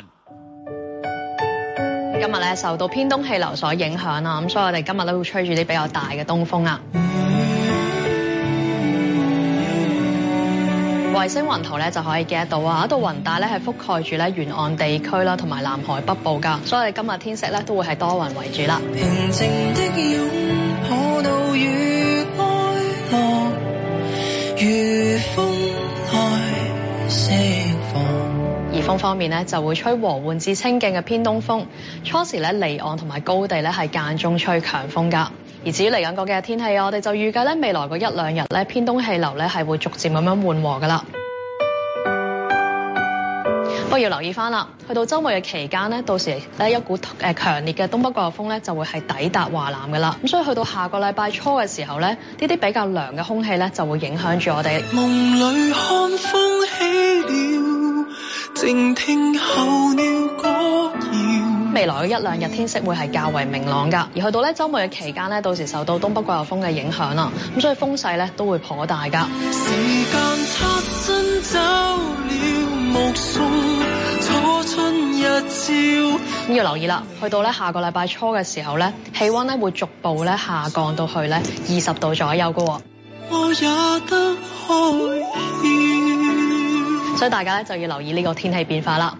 今日咧受到偏東氣流所影響啊，咁所以我哋今日都會吹住啲比較大嘅東風啊。衛星雲圖咧就可以見得到啊，一道雲帶咧係覆蓋住咧沿岸地區啦，同埋南海北部噶，所以我哋今日天色咧都會係多雲為主啦。平靜的擁抱到越愛樂，如風來釋放。而風方面咧就會吹和緩至清勁嘅偏東風，初時咧離岸同埋高地咧係間中吹強風噶。而至於嚟緊嗰幾日天氣，我哋就預計咧未來嗰一兩日咧偏東氣流咧係會逐漸咁樣緩和噶啦。不過要留意翻啦，去到週末嘅期間呢，到時咧一股誒強烈嘅東北季候風咧就會係抵達華南噶啦。咁所以去到下個禮拜初嘅時候咧，呢啲比較涼嘅空氣咧就會影響住我哋。夢裏看風起了，靜聽候鳥歌謠。未來嘅一兩日天色會係較為明朗㗎，而去到咧週末嘅期間咧，到時受到東北季候風嘅影響啦，咁所以風勢咧都會頗大㗎。時間擦身走了，目送初春日照。咁要留意啦，去到咧下個禮拜初嘅時候咧，氣温咧會逐步咧下降到去咧二十度左右㗎喎。我也得開竅，所以大家咧就要留意呢個天氣變化啦。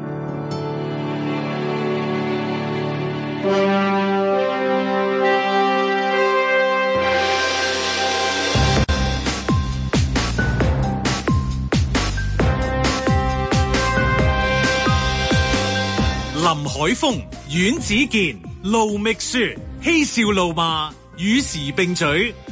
林海峰、阮子健、盧覓雪，嬉笑怒罵，與時並舉，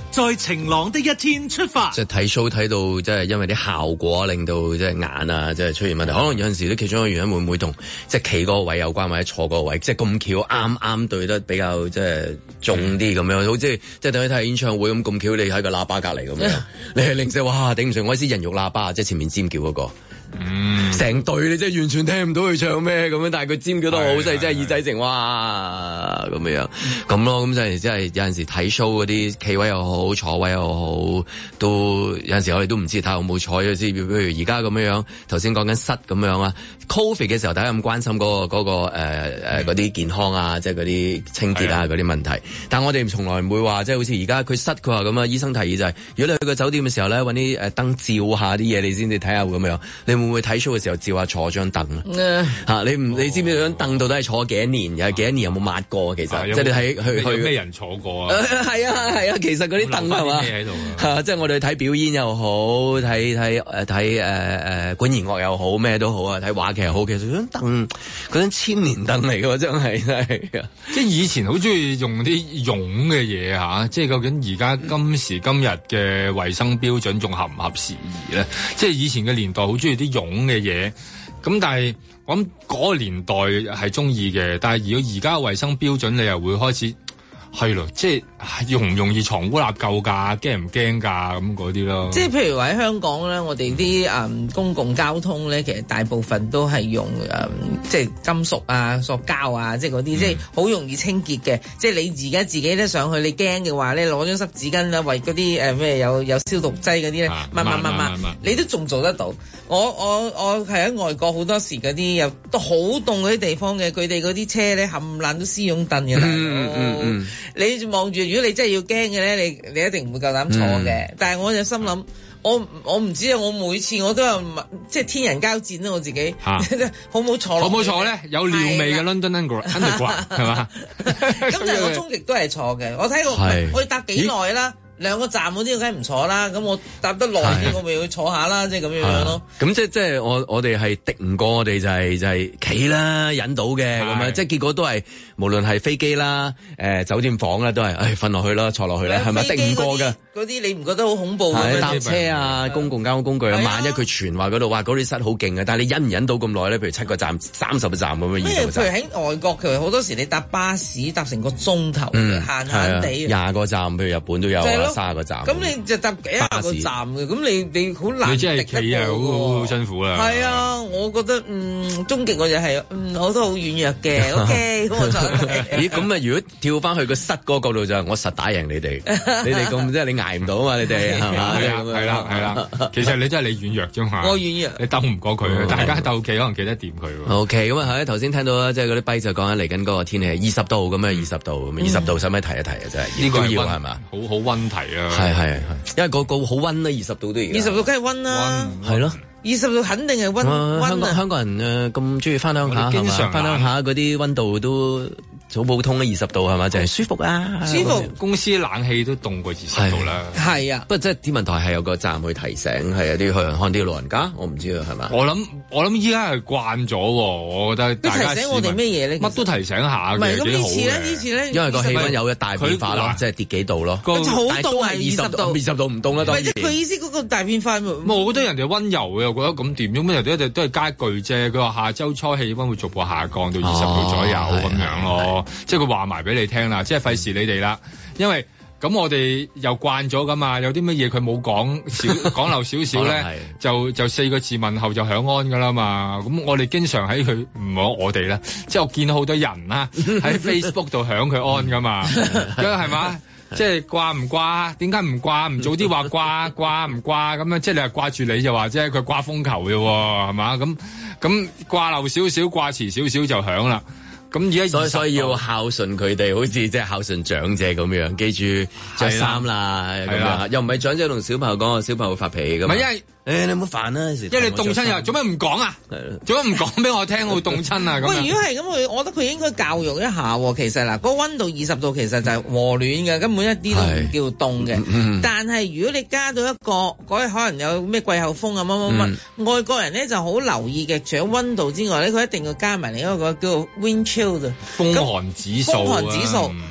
在晴朗的一天出發。 即係睇 show 睇到，即係因為啲效果令到即係眼啊，即係出現問題。可能有陣時咧，其中一個原因會唔會同即係企嗰個位有關，或者坐嗰個位，即係咁巧啱啱對得比較即係重啲咁樣，好似即係等於睇演唱會咁咁巧，你喺個喇叭隔離咁樣，你係零舍哇頂唔順，我意思人肉喇叭，即係前面尖叫嗰個。嗯，成隊你真係完全聽唔到佢唱咩咁樣，但係佢尖叫得好犀利，真係耳仔成哇咁樣咁咯。咁就係即係有陣時睇 show 嗰啲企位又好，坐位又好，都有陣時我哋都唔知睇有冇坐咗先。譬如而家咁樣樣，頭先講緊室咁樣啊 ，Covid 嘅時候大家咁關心嗰、嗰個嗰、嗰個誒誒嗰啲健康啊，即係嗰啲清潔啊嗰啲問題。但係我哋從來唔會話即係好似而家佢室佢話咁啊，醫生提議就係、是、如果你去個酒店嘅時候咧，揾啲誒燈照下啲嘢，你先至睇下咁樣。你會唔會睇 show 嘅時候照下坐張凳啊？嚇你唔你知唔知張凳到底係坐幾多年？又係幾多年有冇抹過？其實即係你睇去去咩人坐過啊？ 係啊係啊，其實嗰啲凳係嘛？嚇即係我哋睇表演又好，睇睇誒睇誒誒管弦樂又好，咩都好啊，睇話劇又好，其實張凳嗰張千年凳嚟㗎，真係真係。 即係以前好中意用啲絨嘅嘢嚇，即係究竟而家今時今日嘅衛生標準仲合唔合時宜咧？即係以前嘅年代好中意啲絨嘅嘢，咁但係我諗嗰個年代係中意嘅，但係如果而家衛生標準，你又會開始係咯，即係容唔容易藏污納垢㗎，驚唔驚㗎咁嗰啲咯。 即係譬如話喺香港咧，我哋啲誒公共交通咧，其實大部分都係用誒、嗯、即係金屬啊、塑膠啊，即係嗰啲，即係好容易清潔嘅。即係你而家自己咧上去，你驚嘅話咧，攞張濕紙巾啦，為嗰啲誒咩有有消毒劑嗰啲咧，抹抹抹抹，你都仲做得到。我我我係喺外國好多時嗰啲又都好凍嗰啲地方嘅，佢哋嗰啲車咧冚爛都絲絨凳嘅啦。嗯嗯嗯，你望住，如果你真係要驚嘅咧，你你一定唔會夠膽坐嘅。嗯、但係我就心諗，我我唔知啊，我每次我都有即係天人交戰啦，我自己，啊、好唔好坐？好唔好坐咧？有尿味嘅 London Underground 係嘛？ 咁但係我終極都係坐嘅。我睇過，我要搭幾耐啦？兩個站嗰啲梗係唔坐啦，咁我搭得耐啲，我咪要坐下啦，即係咁樣樣咯。 咁即係即係我我哋係敵唔過，我哋就係就係企啦，忍到嘅咁樣，即係結果都係無論係飛機啦、誒酒店房啦，都係誒瞓落去啦，坐落去啦，係咪敵唔過嘅？ 嗰啲你唔覺得好恐怖嘅？ 搭車啊，公共交通工具啊，萬一佢傳話嗰度話嗰啲室好勁嘅，但係你忍唔忍到咁耐咧？譬如七個站、三十個站咁樣。 咩？譬如喺外國，其實好多時你搭巴士搭成個鐘頭，閒閒地廿個站，譬如日本都有啊，卅個站。 咁你就搭幾廿個站嘅，咁你你好難。 你真係企啊，好好辛苦啦。 係啊，我覺得嗯，終極我就係嗯，我都好軟弱嘅。O K，咁我就咦，咁啊，如果跳翻去個室嗰個角度就係我實打贏你哋，你哋咁即係你捱唔到啊嘛，你哋係嘛？ 係啦係啦，其實你真係你軟弱啫嘛。 我軟弱， 你鬥唔過佢，大家鬥企可能企得掂佢。 O K，咁啊，係頭先聽到啦，即係嗰啲跛就講緊嚟緊嗰個天氣係二十度咁樣，二十度咁，二十度使唔使提一提啊？真係呢個要係嘛？ 好好溫提啊！ 係係，因為個個好溫啦，二十度都而家。 二十度梗係溫啦， 係咯。 二十度肯定係溫溫啊！ 香港香港人誒咁中意翻鄉下係嘛？翻鄉下嗰啲溫度都好普通啦，二十度係嘛？就係舒服啊！ 舒服， 公司冷氣都凍過二十度啦。 係啊， 不過即係天文台係有個站去提醒，係有啲去看啲老人家，我唔知啊，係嘛？ 我諗我諗依家係慣咗，我覺得大家提醒我哋咩嘢咧？ 乜都提醒下嘅，幾好嘅。 呢次咧， 因為個氣溫有一大變化咯，即係跌幾度咯。 好凍係二十度， 二十度唔凍啦。當然， 即係佢意思嗰個大變化。 我覺得人哋溫柔嘅，又覺得咁掂，咁人哋一直都係加一句啫。佢話下周初氣溫會逐步下降到二十度左右咁樣咯，即係佢話埋俾你聽啦，即係費事你哋啦，因為咁我哋又慣咗噶嘛，有啲乜嘢佢冇講少講漏少少咧，就就四個字問候就響安噶啦嘛。咁我哋經常喺佢唔好我哋啦，即係我見到好多人啦喺 Facebook 度響佢安噶嘛，咁係嘛？即係掛唔掛？點解唔掛？唔早啲話掛掛唔掛咁樣？即係你係掛住你就話啫，佢掛風球嘅喎，係嘛？咁咁掛漏少少，掛遲少少就響啦。咁而家所以所以要孝順佢哋，好似即係孝順長者咁樣，記住着衫啦，咁樣又唔係長者同小朋友講，小朋友會發脾氣咁。唔係因為誒你唔好煩啦， 因為你凍親又做咩唔講啊？做咩唔講俾我聽？我凍親啊！咁喂，如果係咁，佢我覺得佢應該教育一下喎。其實嗱，嗰個溫度二十度其實就係和暖嘅，根本一啲都唔叫凍嘅。嗯、但係如果你加到一個嗰日可能有咩季候風啊乜乜乜，嗯、外國人咧就好留意嘅，除咗溫度之外咧，佢一定要加埋另一個叫做 wind chill 風寒指數， 風寒指數。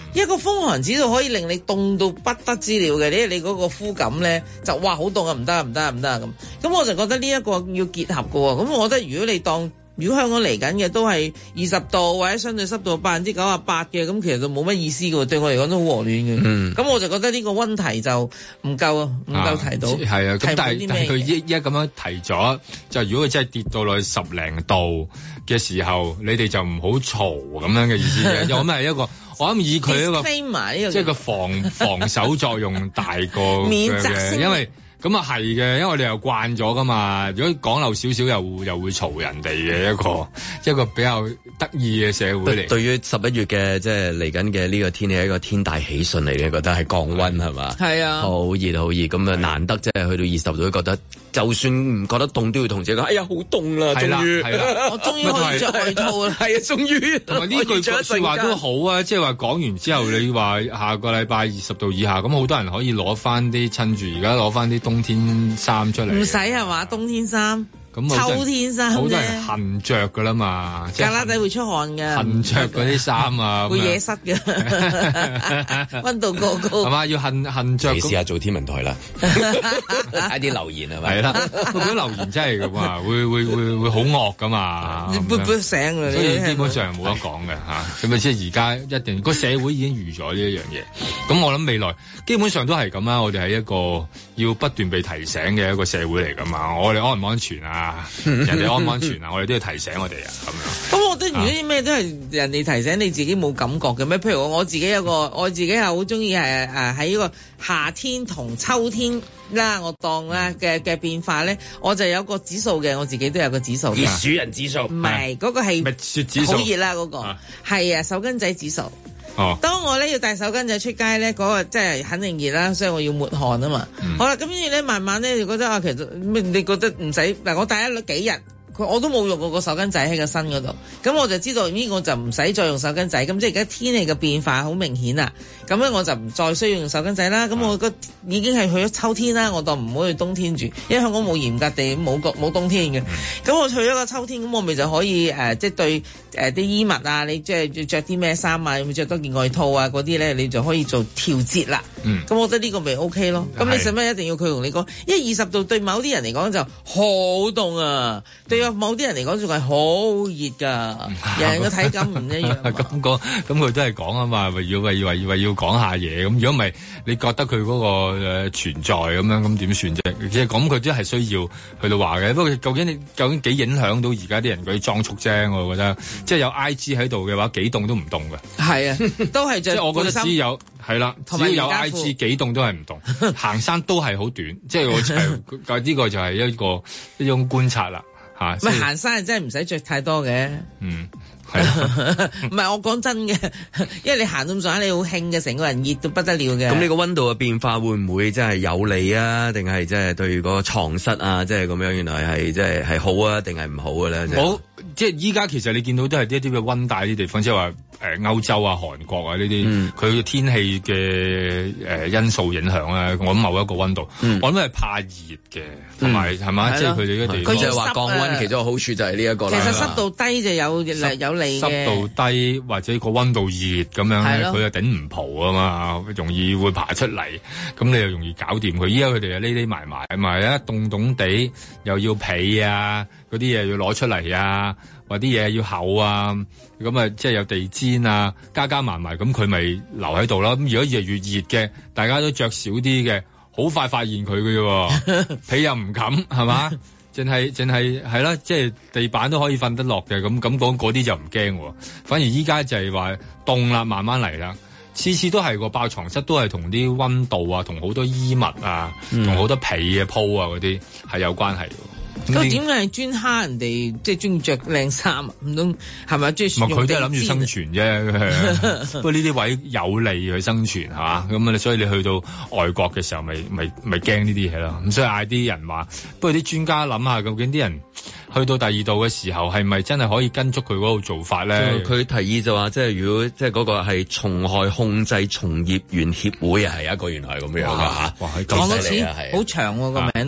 一個風寒指數可以令你凍到不得之了嘅，你你嗰個膚感咧就哇好凍啊，唔得啊唔得啊唔得啊咁。咁我就覺得呢一個要結合嘅喎。咁我覺得如果你當如果香港嚟緊嘅都係二十度或者相對濕度百分之九十八嘅，咁其實就冇乜意思嘅喎，對我嚟講都好和暖嘅。嗯，咁我就覺得呢個溫題就唔夠啊，唔夠提到。 係啊，咁但係但係佢一一咁樣提咗，就如果佢真係跌到落去十零度嘅時候，你哋就唔好嘈咁樣嘅意思嘅。有咩係一個？我諗以佢一個即係個防防守作用大過嘅，因為。咁啊係嘅，因為我哋又慣咗噶嘛。如果講漏少少，又又會嘈人哋嘅一個一個比較得意嘅社會嚟。 對於十一月嘅即係嚟緊嘅呢個天氣係一個天大喜訊嚟嘅，覺得係降溫係嘛？係啊，好熱好熱，咁啊難得即係去到二十度都覺得，就算唔覺得凍都要同自己講，哎呀好凍啦，終於， 我終於可以着外套啦，係啊，終於。 同埋呢句説話都好啊，即係話講完之後，你話下個禮拜二十度以下，咁好多人可以攞翻啲趁住而家攞翻啲冬天衫出嚟， 唔使係嘛？冬天衫。秋天衫好多人恨着噶啦嘛， 格拉底會出汗嘅， 恨着嗰啲衫啊， 會惹濕嘅，溫度過高係嘛？要恨恨着。 你試下做天文台啦，睇啲留言係咪？ 係啦，嗰啲留言真係噶嘛，會會會會好惡噶嘛， 撥撥醒啊！ 所以基本上冇得講嘅嚇，咁啊即係而家一定個社會已經預咗呢一樣嘢。咁我諗未來基本上都係咁啦，我哋係一個要不斷被提醒嘅一個社會嚟噶嘛。我哋安唔安全啊？人哋安唔安全啊？我哋都要提醒我哋啊，咁樣。 咁我覺得如果啲咩都係人哋提醒，你自己冇感覺嘅咩？譬如我我自己有個，我自己係好中意係誒喺呢個夏天同秋天啦，我當啦嘅嘅變化咧，我就有個指數嘅，我自己都有個指數。 熱暑人指數唔係嗰個係蜜雪指數， 好熱啦嗰個係啊手巾仔指數。 哦， 當我咧要帶手巾仔出街咧，嗰、那個即係肯定熱啦，所以我要抹汗啊嘛。嗯、好啦，咁跟住咧，慢慢咧就覺得啊，其實你覺得唔使嗱，我帶咗幾日。我都冇用過個手巾仔喺個身嗰度，咁我就知道呢個就唔使再用手巾仔。咁即係而家天氣嘅變化好明顯啦，咁咧我就唔再需要用手巾仔啦。咁我覺得已經係去咗秋天啦，我當唔好去冬天住，因為香港冇嚴格地冇個冇冬天嘅。咁我去咗個秋天，咁我咪就可以誒、呃，即係對誒啲、呃、衣物啊，你即係要着啲咩衫啊，要着多件外套啊嗰啲咧，你就可以做調節啦。咁、嗯、我覺得呢個咪 OK 咯。咁你使乜一定要佢同你講？因為二十度對某啲人嚟講就好凍啊，對某啲人嚟講仲係好熱噶，人人嘅體感唔一樣。 咁講，咁佢都係講啊嘛，為要為為為要講下嘢。咁如果唔係，你覺得佢嗰個誒存在咁樣，咁點算啫？即係咁，佢都係需要去到話嘅。不過究竟你究竟幾影響到而家啲人嗰啲裝束啫？我覺得，即係有 I G 喺度嘅話，幾凍都唔凍嘅。 係啊，都係着。 即係我覺得只有係啦，只要有 I G 幾凍都係唔凍，行山都係好短。即係我就係呢個就係一個一種觀察啦。吓， 唔係行山真係唔使着太多嘅。 嗯，係唔係我講真嘅，因為你行咁上下，你好興嘅，成個人熱到不得了嘅。 咁呢個溫度嘅變化會唔會真係有利啊？定係即係對嗰個床蝨啊？即係咁樣，原來係即係係好啊？定係唔好嘅咧？ 好，即係依家其實你見到都係一啲嘅溫帶啲地方，即係話誒歐洲啊、韓國啊呢啲，佢嘅、嗯、天氣嘅誒因素影響咧，我諗某一個溫度，嗯、我諗係怕熱嘅，同埋係嘛，即係佢哋嘅地方。 佢就係話降溫，其中一個好處就係呢一個啦。 其實濕度低就有濕有利嘅。 濕度低或者個溫度熱咁樣咧，佢又頂唔蒲啊嘛，容易會爬出嚟，咁你又容易搞掂佢。依家佢哋又匿匿埋埋啊嘛，一凍凍地又要被啊，嗰啲嘢要攞出嚟啊。話啲嘢要厚啊，咁啊即係有地氈啊，加加埋埋，咁佢咪留喺度啦。咁如果越嚟越熱嘅，大家都着少啲嘅，好快發現佢嘅啫，被又唔冚，係嘛？淨係淨係係啦，即係地板都可以瞓得落嘅，咁咁講嗰啲就唔驚。反而依家就係話凍啦，慢慢嚟啦，次次都係個爆床蝨都係同啲溫度啊，同好多衣物啊，同好多被嘅鋪啊嗰啲係有關係嘅。 咁點解係專蝦人哋即係中意着靚衫啊？唔通係咪中意？唔係佢都係諗住生存啫。不過呢啲位有利去生存係嘛？咁啊，所以你去到外國嘅時候，咪咪咪驚呢啲嘢咯。咁所以嗌啲人話，不過啲專家諗下，究竟啲人去到第二度嘅時候，係咪真係可以跟足佢嗰個做法咧？ 佢提議就話，即係如果即係嗰個係蟲害控制從業員協會啊，係一個原來係咁樣噶嚇。 哇！ 講多次好長喎個名都。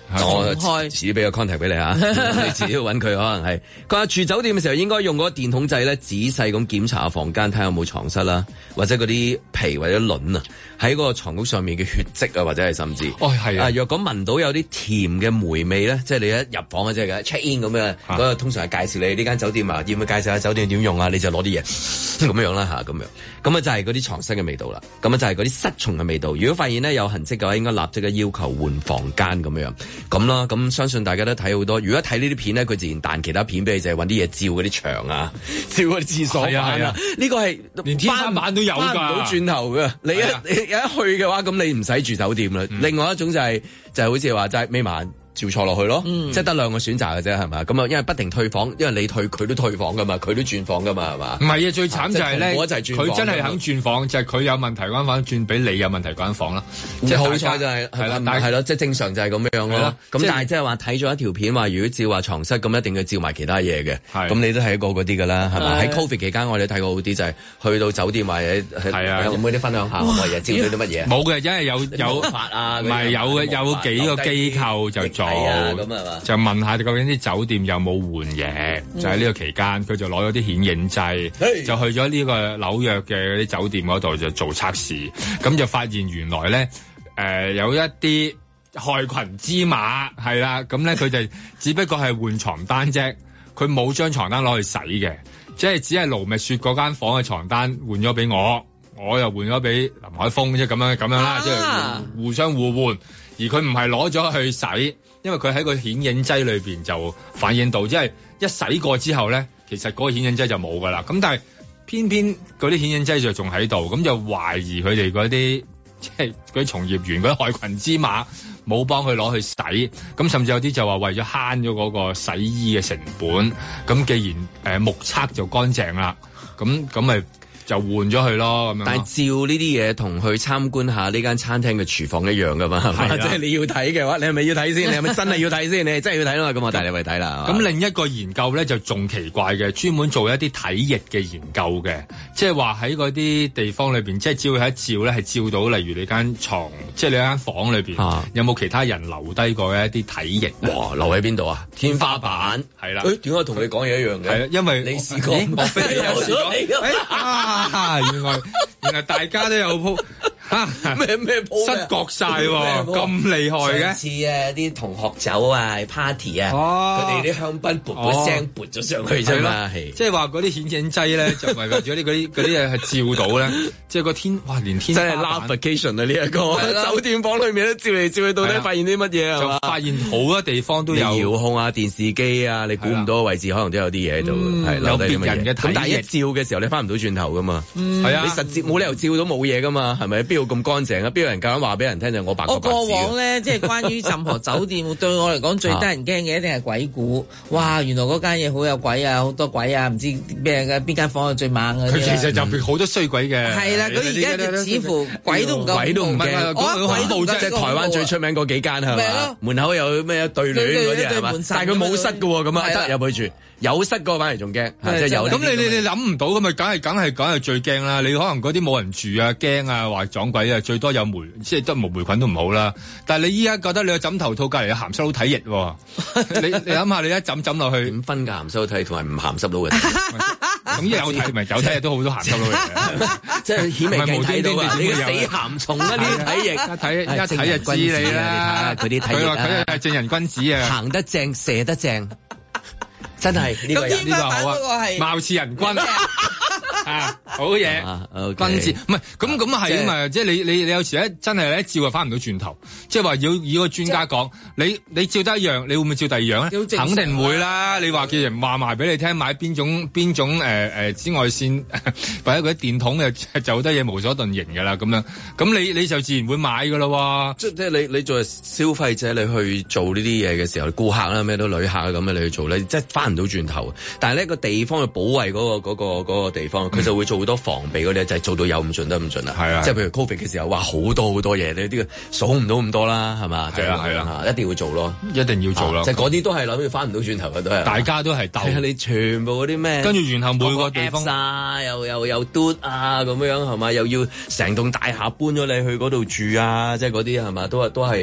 我遲啲俾個 contact 俾你嚇，你自己要揾佢可能係。佢話住酒店嘅時候應該用嗰個電筒掣咧，仔細咁檢查下房間，睇下有冇床蝨啦，或者嗰啲皮或者卵啊，喺嗰個床褥上面嘅血跡啊，或者係甚至哦係啊， 若果聞到有啲甜嘅霉味咧，即係你一入房嘅即係 check in 咁樣，嗰個通常係介紹你呢間酒店啊，要唔要介紹下酒店點用啊？你就攞啲嘢咁樣啦嚇，咁樣咁啊就係嗰啲床蝨嘅味道啦，咁啊就係嗰啲蝨蟲嘅味道。如果發現咧有痕跡嘅話，應該立即嘅要求換房間咁樣咁啦。咁相信大家都睇好多。如果睇呢啲片咧，佢自然彈其他片俾你，就係揾啲嘢照嗰啲牆啊，照嗰啲廁所板啊。呢個係連天花板都有㗎，翻唔到轉頭㗎。你一你一去嘅話，咁你唔使住酒店啦。嗯、另外一種就係、是、就係、是、好似話齋尾晚。照錯落去咯，嗯、即係得兩個選擇嘅啫，係嘛？咁啊，因為不停退房，因為你退佢都退房噶嘛，佢都轉房噶嘛，係嘛？ 唔係啊，最慘就係咧，佢、啊、真係肯轉房，就係、是、佢有問題嗰間房轉俾你有問題嗰間房啦。即係好彩就係係啦，但係係咯，即係正常就係咁樣咯。咁但係即係話睇咗一條片話，如果照話床蝨咁，一定要照埋其他嘢嘅。咁你都睇過嗰啲㗎啦，係咪？喺 Covid 期間，我哋睇過好啲，就係去到酒店或者係啊，有冇啲分享下？我日照到啲乜嘢？冇嘅，因為有有法啊，唔係有嘅，有幾個機構就做咁啊。就問下究竟啲酒店有冇換嘢？嗯、就喺呢個期間，佢就攞咗啲顯影劑，嗯、就去咗呢個紐約嘅啲酒店嗰度就做測試，咁就發現原來咧，誒、呃、有一啲害群之馬係啦，咁咧佢就只不過係換床單啫，佢冇將床單攞去洗嘅，即係只係盧覓雪嗰間房嘅床單換咗俾我，我又換咗俾林海峰，即係咁樣咁樣啦，啊、即係互相互換，而佢唔係攞咗去洗。因為佢喺個顯影劑裏邊就反映到，即係一洗過之後咧，其實嗰個顯影劑就冇噶啦。咁但係偏偏嗰啲顯影劑就仲喺度，咁就懷疑佢哋嗰啲即係嗰啲從業員嗰啲害群之馬冇幫佢攞去洗。咁甚至有啲就話為咗慳咗嗰個洗衣嘅成本，咁既然誒、呃、目測就乾淨啦，咁咁咪。就換咗佢咯，咁樣。但係照呢啲嘢同去參觀下呢間餐廳嘅廚房一樣噶嘛，係嘛？即係你要睇嘅話，你係咪要睇先？你係咪真係要睇先？你係真係要睇啦，咁我帶你去睇啦。咁另一個研究咧就仲奇怪嘅，專門做一啲體液嘅研究嘅，即係話喺嗰啲地方裏邊，即係只要一照咧，係照到例如你間床，即係你間房裏邊、啊、有冇其他人留低過一啲體液？哇！留喺邊度啊？天花板係啦。誒點解同你講嘢一樣嘅？係啊，因為你試過，莫非你有試過？啊！原來原來大家都有鋪嚇咩咩鋪失覺曬喎，咁厲害嘅。似啊啲同學酒啊 party 啊，佢哋啲香檳噗噗聲撥咗上去啫嘛，係。即係話嗰啲顯影劑咧，就唔係為咗啲嗰啲嗰啲嘢係照到咧，即係個天哇連天真係 love vacation 啊！呢一個酒店房裏面都照嚟照去，到底發現啲乜嘢啊？就發現好多地方都有遙控啊、電視機啊，你估唔到嘅位置可能都有啲嘢喺度，係有別人嘅體液。咁但係一照嘅時候，你翻唔到轉頭噶嘛？係啊，你實接冇理由照到冇嘢噶嘛？係咪？邊度咁乾淨啊？邊有人夠膽話俾人聽就我白個白字？我過往咧，即係關於任何酒店，對我嚟講最得人驚嘅一定係鬼故。哇！原來嗰間嘢好有鬼啊，好多鬼啊，唔知咩嘅邊間房係最猛嘅。佢其實就好多衰鬼嘅。係啦，佢而家似乎鬼都唔夠，鬼都唔驚。我鬼都唔驚，即係台灣最出名嗰幾間係嘛？門口有咩對聯嗰啲係嘛？但係佢冇室嘅喎，咁啊得入去住。有室嗰個反而仲驚，即係有。咁你你你諗唔到咁咪梗係梗係梗係最驚啦！你可能嗰啲冇人住啊，驚啊，話撞鬼啊，最多有霉，即係得冇霉菌都唔好啦。但係你依家覺得你個枕頭套隔離有鹹濕佬體液喎，你你諗下你一枕枕落去點分㗎鹹濕佬體液同埋唔鹹濕佬嘅？咁有體咪有體液都好多鹹濕佬嘅，即係顯微鏡睇到啊！你個死鹹蟲啊！呢啲體液一睇一睇就知你啦。佢啲體液佢話佢係正人君子啊，行得正射得正。真係呢、這個呢個好啊，貌似人君啊，好嘢，君子唔係咁咁係啊嘛，即係你你你有時咧真係咧照就翻唔到轉頭，即係話要以個專家講，你你照得一樣，你會唔會照第二樣咧？肯定唔會啦！你話叫人話埋俾你聽，買邊種邊種誒誒、呃、紫外線或者嗰啲電筒嘅就好多嘢無所遁形㗎啦，咁樣咁你你就自然會買㗎啦喎！即即係你你作為消費者，你去做呢啲嘢嘅時候，顧客啦咩都旅客咁樣你去做咧，即係翻唔到轉頭。但係呢個地方去保衞嗰個嗰個嗰個地方，佢就會做好多防備嗰啲，就係做到有唔盡得唔盡啦。係啊，即係譬如 Covid 嘅時候，哇好多好多嘢，你呢個數唔到咁多啦，係嘛？係啊係啊，一定要做咯，一定要做咯。即係嗰啲都係諗住翻唔到轉頭嘅都係。大家都係鬥。你全部嗰啲咩？跟住然後每個地方啊，又又又嘟啊咁樣係嘛？又要成棟大廈搬咗你去嗰度住啊，即係嗰啲係嘛？都係都係。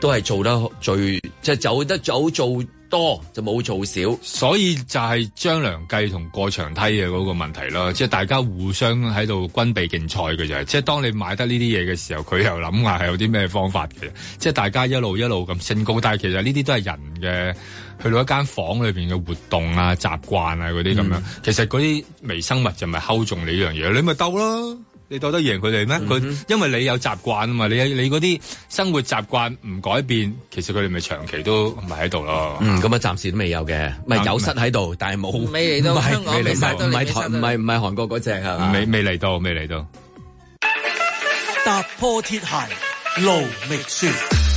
都係做得最即係走得走做多就冇做少， 所以就係張良計同過牆梯嘅嗰個問題咯，即係大家互相喺度軍備競賽嘅啫。即係當你買得呢啲嘢嘅時候，佢又諗下係有啲咩方法嘅，即係大家一路一路咁升高。但係其實呢啲都係人嘅去到一間房裏邊嘅活動啊、習慣啊嗰啲咁樣。嗯、其實嗰啲微生物就咪睺中你呢樣嘢，你咪鬥咯。你鬥得贏佢哋咩？佢、嗯、因為你有習慣啊嘛，你你嗰啲生活習慣唔改變，其實佢哋咪長期都唔係喺度咯。 嗯，咁啊暫時都未有嘅，咪有室喺度，但係冇未嚟到香港， 未嚟到，唔係台，唔係唔係韓國嗰隻係嘛？ 未未嚟到，未嚟到。 踏破鐵鞋路未雪。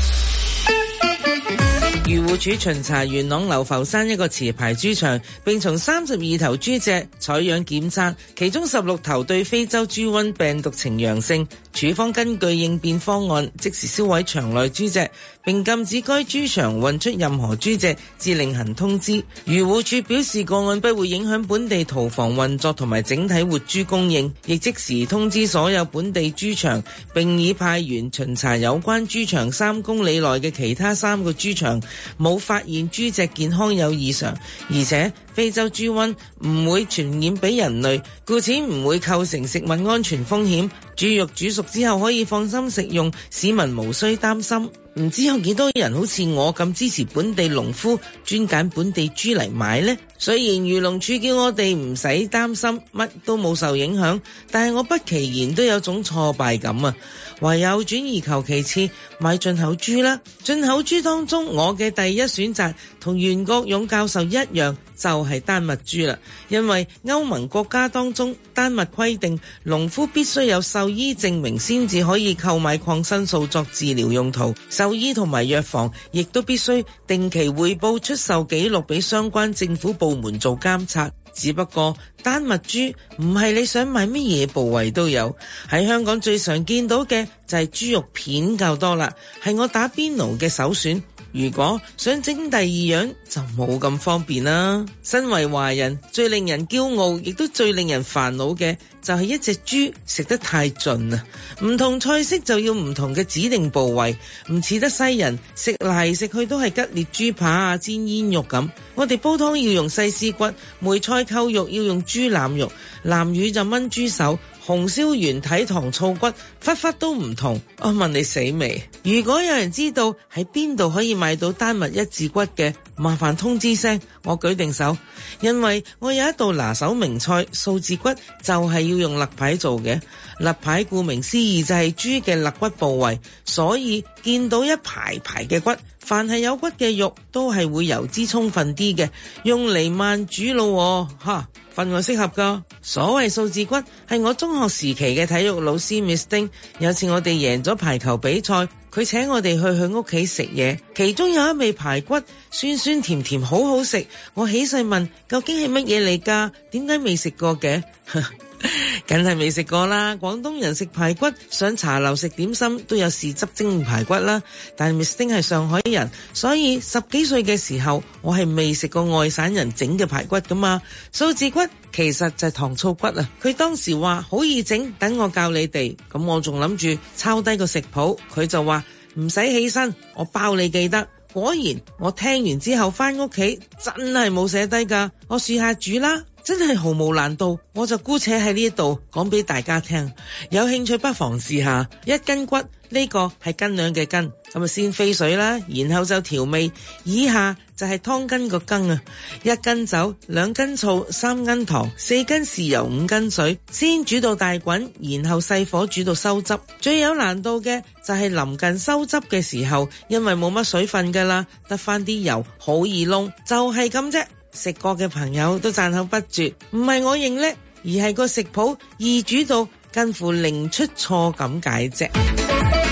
漁護署巡查元朗流浮山一個持牌豬場，並從三十二頭豬隻採樣檢測，其中十六頭對非洲豬瘟病毒呈陽性。署方根據應變方案，即時銷毀場內豬隻，並禁止該豬場運出任何豬隻，至另行通知。漁護署表示，個案不會影響本地屠房運作同埋整體活豬供應，亦即時通知所有本地豬場，並已派員巡查有關豬場三公里內嘅其他三個豬場，冇發現豬隻健康有異常，而且非洲豬瘟唔會傳染俾人類，故此唔會構成食物安全風險。豬肉煮熟之後可以放心食用，市民無需擔心。唔知有幾多人好似我咁支持本地農夫，專揀本地豬嚟買呢？雖然漁農署叫我哋唔使擔心，乜都冇受影響，但係我不其然都有種挫敗感啊！唯有轉而求其次買進口豬啦。進口豬當中，我嘅第一選擇同袁國勇教授一樣，就係丹麥豬啦。因為歐盟國家當中，丹麥規定農夫必須有獸醫證明先至可以購買抗生素作治療用途，獸醫同埋藥房亦都必須定期匯報出售記錄俾相關政府部門做監察。只不過丹麥豬唔係你想買乜嘢部位都有，喺香港最常見到嘅就係豬肉片較多啦，係我打邊爐嘅首選。如果想整第二樣就冇咁方便啦。身為華人，最令人驕傲亦都最令人煩惱嘅就係一隻豬食得太盡啊！唔同菜式就要唔同嘅指定部位，唔似得西人食嚟食去都係吉列豬扒啊、煎煙肉咁。我哋煲湯要用西施骨，梅菜扣肉要用豬腩肉，南乳就炆豬手，紅燒原體糖醋骨，忽忽都唔同。我問你死未？如果有人知道喺邊度可以買到丹麥一字骨嘅，麻煩通知聲，我舉定手。因為我有一道拿手名菜素字骨，就係要用肋排做嘅。肋排顧名思義就係豬嘅肋骨部位，所以見到一排排嘅骨，凡係有骨嘅肉都係會油脂充分啲嘅，用嚟慢煮咯，吓，份外適合噶。所謂素字骨係我中學時期嘅體育老師 Miss Ding， 有次我哋贏咗排球比賽，佢請我哋去佢屋企食嘢，其中有一味排骨，酸酸甜甜好好食。我起勢問究竟係乜嘢嚟噶？點解未食過嘅？梗係未食過啦，廣東人食排骨，上茶樓食點心都有豉汁蒸排骨啦。但 Miss Ding 係上海人，所以十幾歲嘅時候，我係未食過外省人整嘅排骨噶嘛。素字骨其實就係糖醋骨啊，佢當時話好易整，等我教你哋。咁我仲諗住抄低個食譜，佢就話唔使起身，我包你記得。果然我聽完之後翻屋企真係冇寫低噶，我試下煮啦，真係毫無難度，我就姑且喺呢度講俾大家聽，有興趣不妨試下。一斤骨，呢個係斤兩嘅斤，咁啊先飛水啦，然後就調味，以下就係湯羹個羹啊，一斤酒，兩斤醋，三斤糖，四斤豉油，五斤水，先煮到大滾，然後細火煮到收汁。最有難度嘅就係臨近收汁嘅時候，因為冇乜水分噶啦，得翻啲油，好易燶，就係咁啫。食過嘅朋友都讚口不絕，唔係我認叻，而係個食譜易煮到近乎零出錯咁解啫。